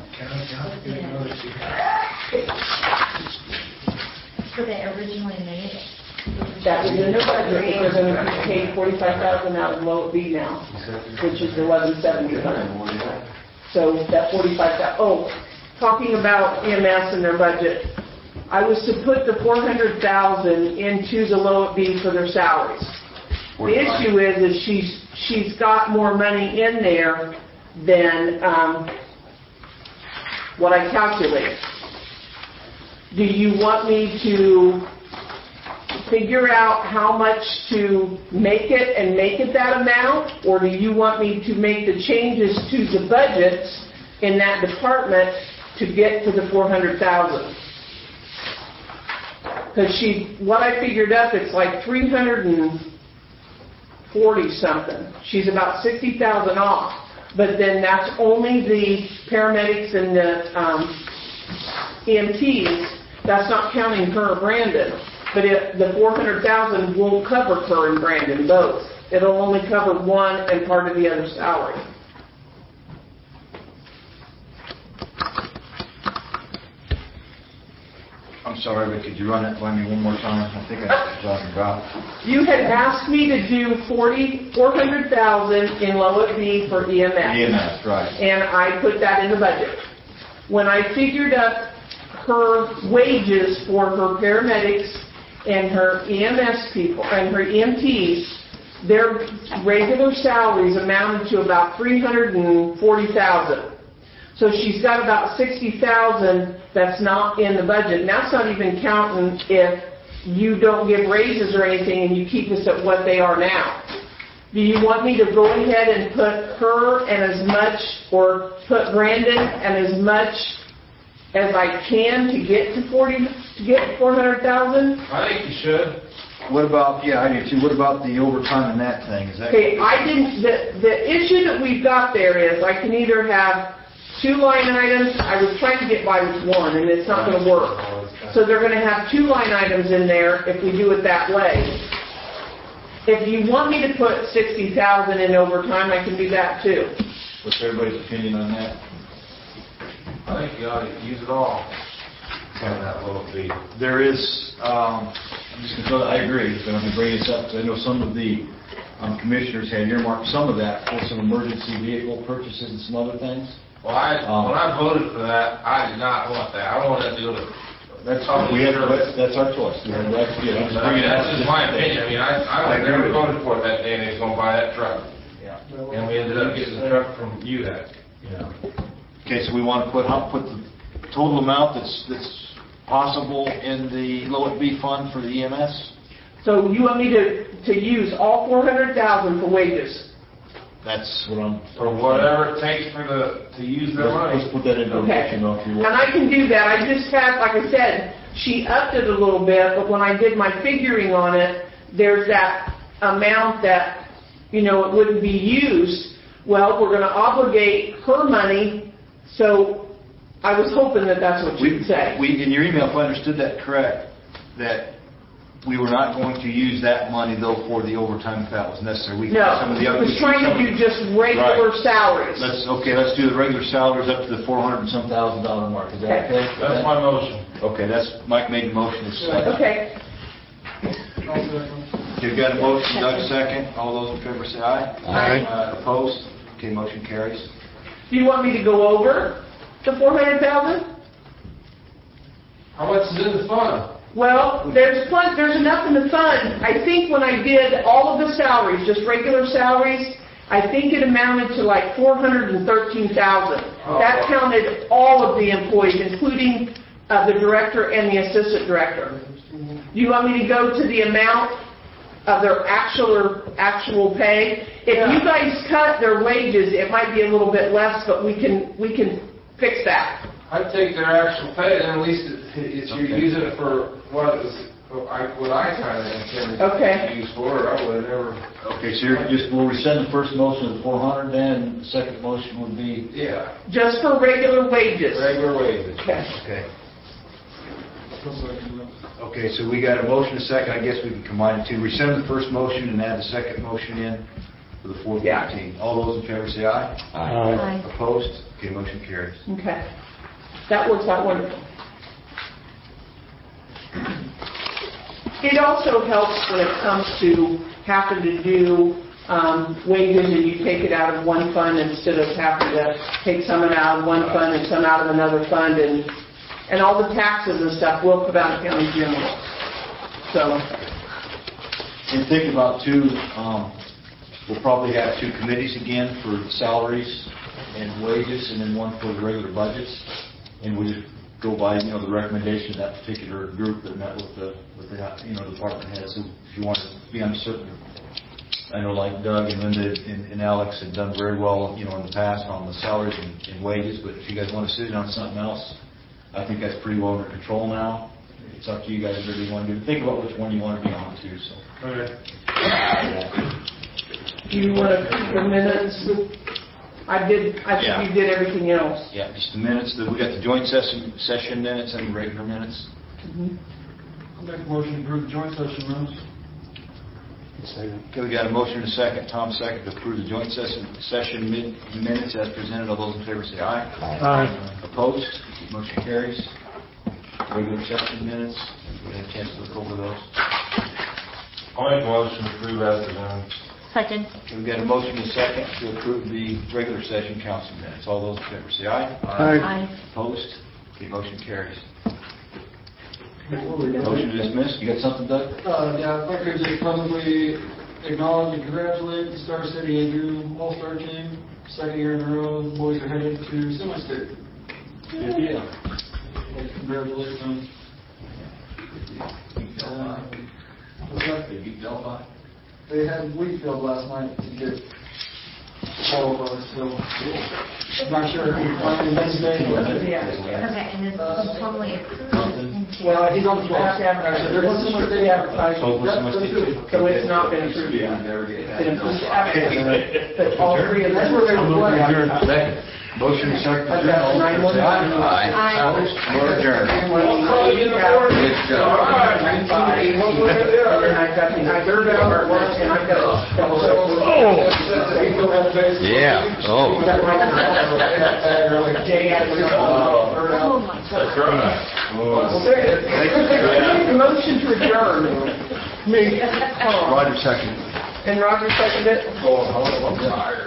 So they originally made it. That was in their budget, because they're going to pay $45,000 out of low B now, which is 1175. So that 45,000. Oh, talking about EMS and their budget, I was to put the 400,000 into the low B for their salaries. The issue is she's got more money in there than what I calculated. Do you want me to figure out how much to make it and make it that amount, or do you want me to make the changes to the budgets in that department to get to the 400,000? Because what I figured up, it's like 340 something. She's about 60,000 off, but then that's only the paramedics and the EMTs. That's not counting her or Brandon. But the 400,000 won't cover her and Brandon both. It'll only cover one and part of the other salary. I'm sorry, but could you run that by me one more time? I think I know what you're talking about. You had asked me to do 400,000 in Lowell B for EMS. EMS, right. And I put that in the budget. When I figured up her wages for her paramedics and her EMS people and her EMTs, their regular salaries amounted to about $340,000. So she's got about $60,000 that's not in the budget. And that's not even counting if you don't give raises or anything and you keep us at what they are now. Do you want me to go ahead and put her and as much, or put Brandon and as much as I can to get to 400,000? I think you should. What about, yeah, I do too. What about the overtime and that thing? Is that? Okay, the issue that we've got there is I can either have two line items. I was trying to get by with one, and it's not going to work. So they're going to have two line items in there if we do it that way. If you want me to put 60,000 in overtime, I can do that too. What's everybody's opinion on that? I think you ought to use it all. Have that little fee. There is, I'm just going to tell you, I agree, but I'm going to bring this up because I know some of the commissioners had earmarked some of that for some emergency vehicle purchases and some other things. Well, when I voted for that, I did not want that. I wanted to do it. That's our choice. We have the right to do it. That's just my opinion. I never voted for it that day and they was going to buy that truck. Yeah. And we ended up getting the truck from UDAC. Okay, so we want to put the total amount that's possible in the Lowell B fund for the EMS? So you want me to use all 400,000 for wages? That's what I'm... For whatever it takes to use their money. Let's put that into a motion, if you And want. I can do that. I just have, like I said, she upped it a little bit, but when I did my figuring on it, there's that amount that, it wouldn't be used. Well, we're going to obligate her money, so I was hoping that that's what you'd say. In your email, if I understood that correct, that we were not going to use that money, though, for the overtime if that was necessary. No, I was trying to do just regular salaries. Let's do the regular salaries up to the $400,000 mark. Is that okay? That's my motion. Okay, Mike made the motion. Okay. You've got a motion, Doug second. All those in favor say aye. Aye. Opposed? Okay, motion carries. Do you want me to go over the 400,000? How much is in the fund? Well, there's enough in the fund. I think when I did all of the salaries, just regular salaries, I think it amounted to like 413,000. That counted all of the employees, including the director and the assistant director. Do you want me to go to the amount of their actual pay? If you guys cut their wages, it might be a little bit less, but we can fix that. I'd take their actual pay, and at least if you're using it for what I kind of intended to use for, I would have never. Okay, so will we send the first motion of the 400 then, and the second motion would be? Yeah. Just for regular wages. Regular wages. Okay. Okay, so we got a motion, a second. I guess we can combine the two. Rescind the first motion and add the second motion in for the 415. All those in favor say aye. Aye. Opposed? Okay, motion carries. Okay. That works out wonderful. It also helps when it comes to having to do wages and you take it out of one fund instead of having to take some out of one fund and some out of another fund, and all the taxes and stuff will come out of county general. So. And think about too, we'll probably have two committees again for salaries and wages, and then one for the regular budgets. And we just go by, the recommendation of that particular group that met with the department heads. So if you want to be uncertain, I know like Doug and Linda and Alex have done very well, in the past on the salaries and wages. But if you guys want to sit in on something else, I think that's pretty well under control now. It's up to you guys whatever you want to do. Think about which one you want to be on too. So. Okay. Do you want to keep the minutes? I think you did everything else. Yeah, just the minutes. We got the joint session minutes and the regular minutes. I'll make a motion to approve the joint session minutes. Okay, we got a motion and a second. Tom second to approve the joint session minutes as presented. All those in favor say aye. Aye. Opposed? Motion carries. Regular session minutes. We had a chance to look over those. I'll make a motion to approve as presented. Second. Okay, we got a motion and a second to approve the regular session council minutes. All those in favor say aye. Aye. Opposed? Okay, motion carries. Motion to dismiss. You got something, Doug? Yeah, if I could just publicly acknowledge and congratulate the Star City AU All-Star team. Second year in a row, the boys are headed to semi-state. Good deal. Congratulations. What's that? They beat Delphi. They had Wheatfield last night to get all of us, so I'm not sure if we find Wednesday. Okay, and this is totally approved. Well, he's on the 12th. There wasn't much they advertised. So it's not been approved yet. It's approved. But all three of them. That's where they were playing. Motion and second. I've got 911. Aye. Opposed? We're adjourned. And then I've got the third hour one, and I've got Yeah. Oh. Motion to adjourn. Me. Roger second. And Roger seconded it? I'm tired.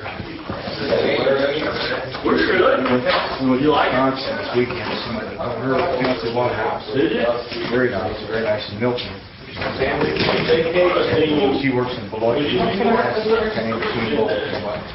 We went to Wisconsin this weekend. Her fiance bought a house. Very nice in Milton. She works in Beloit.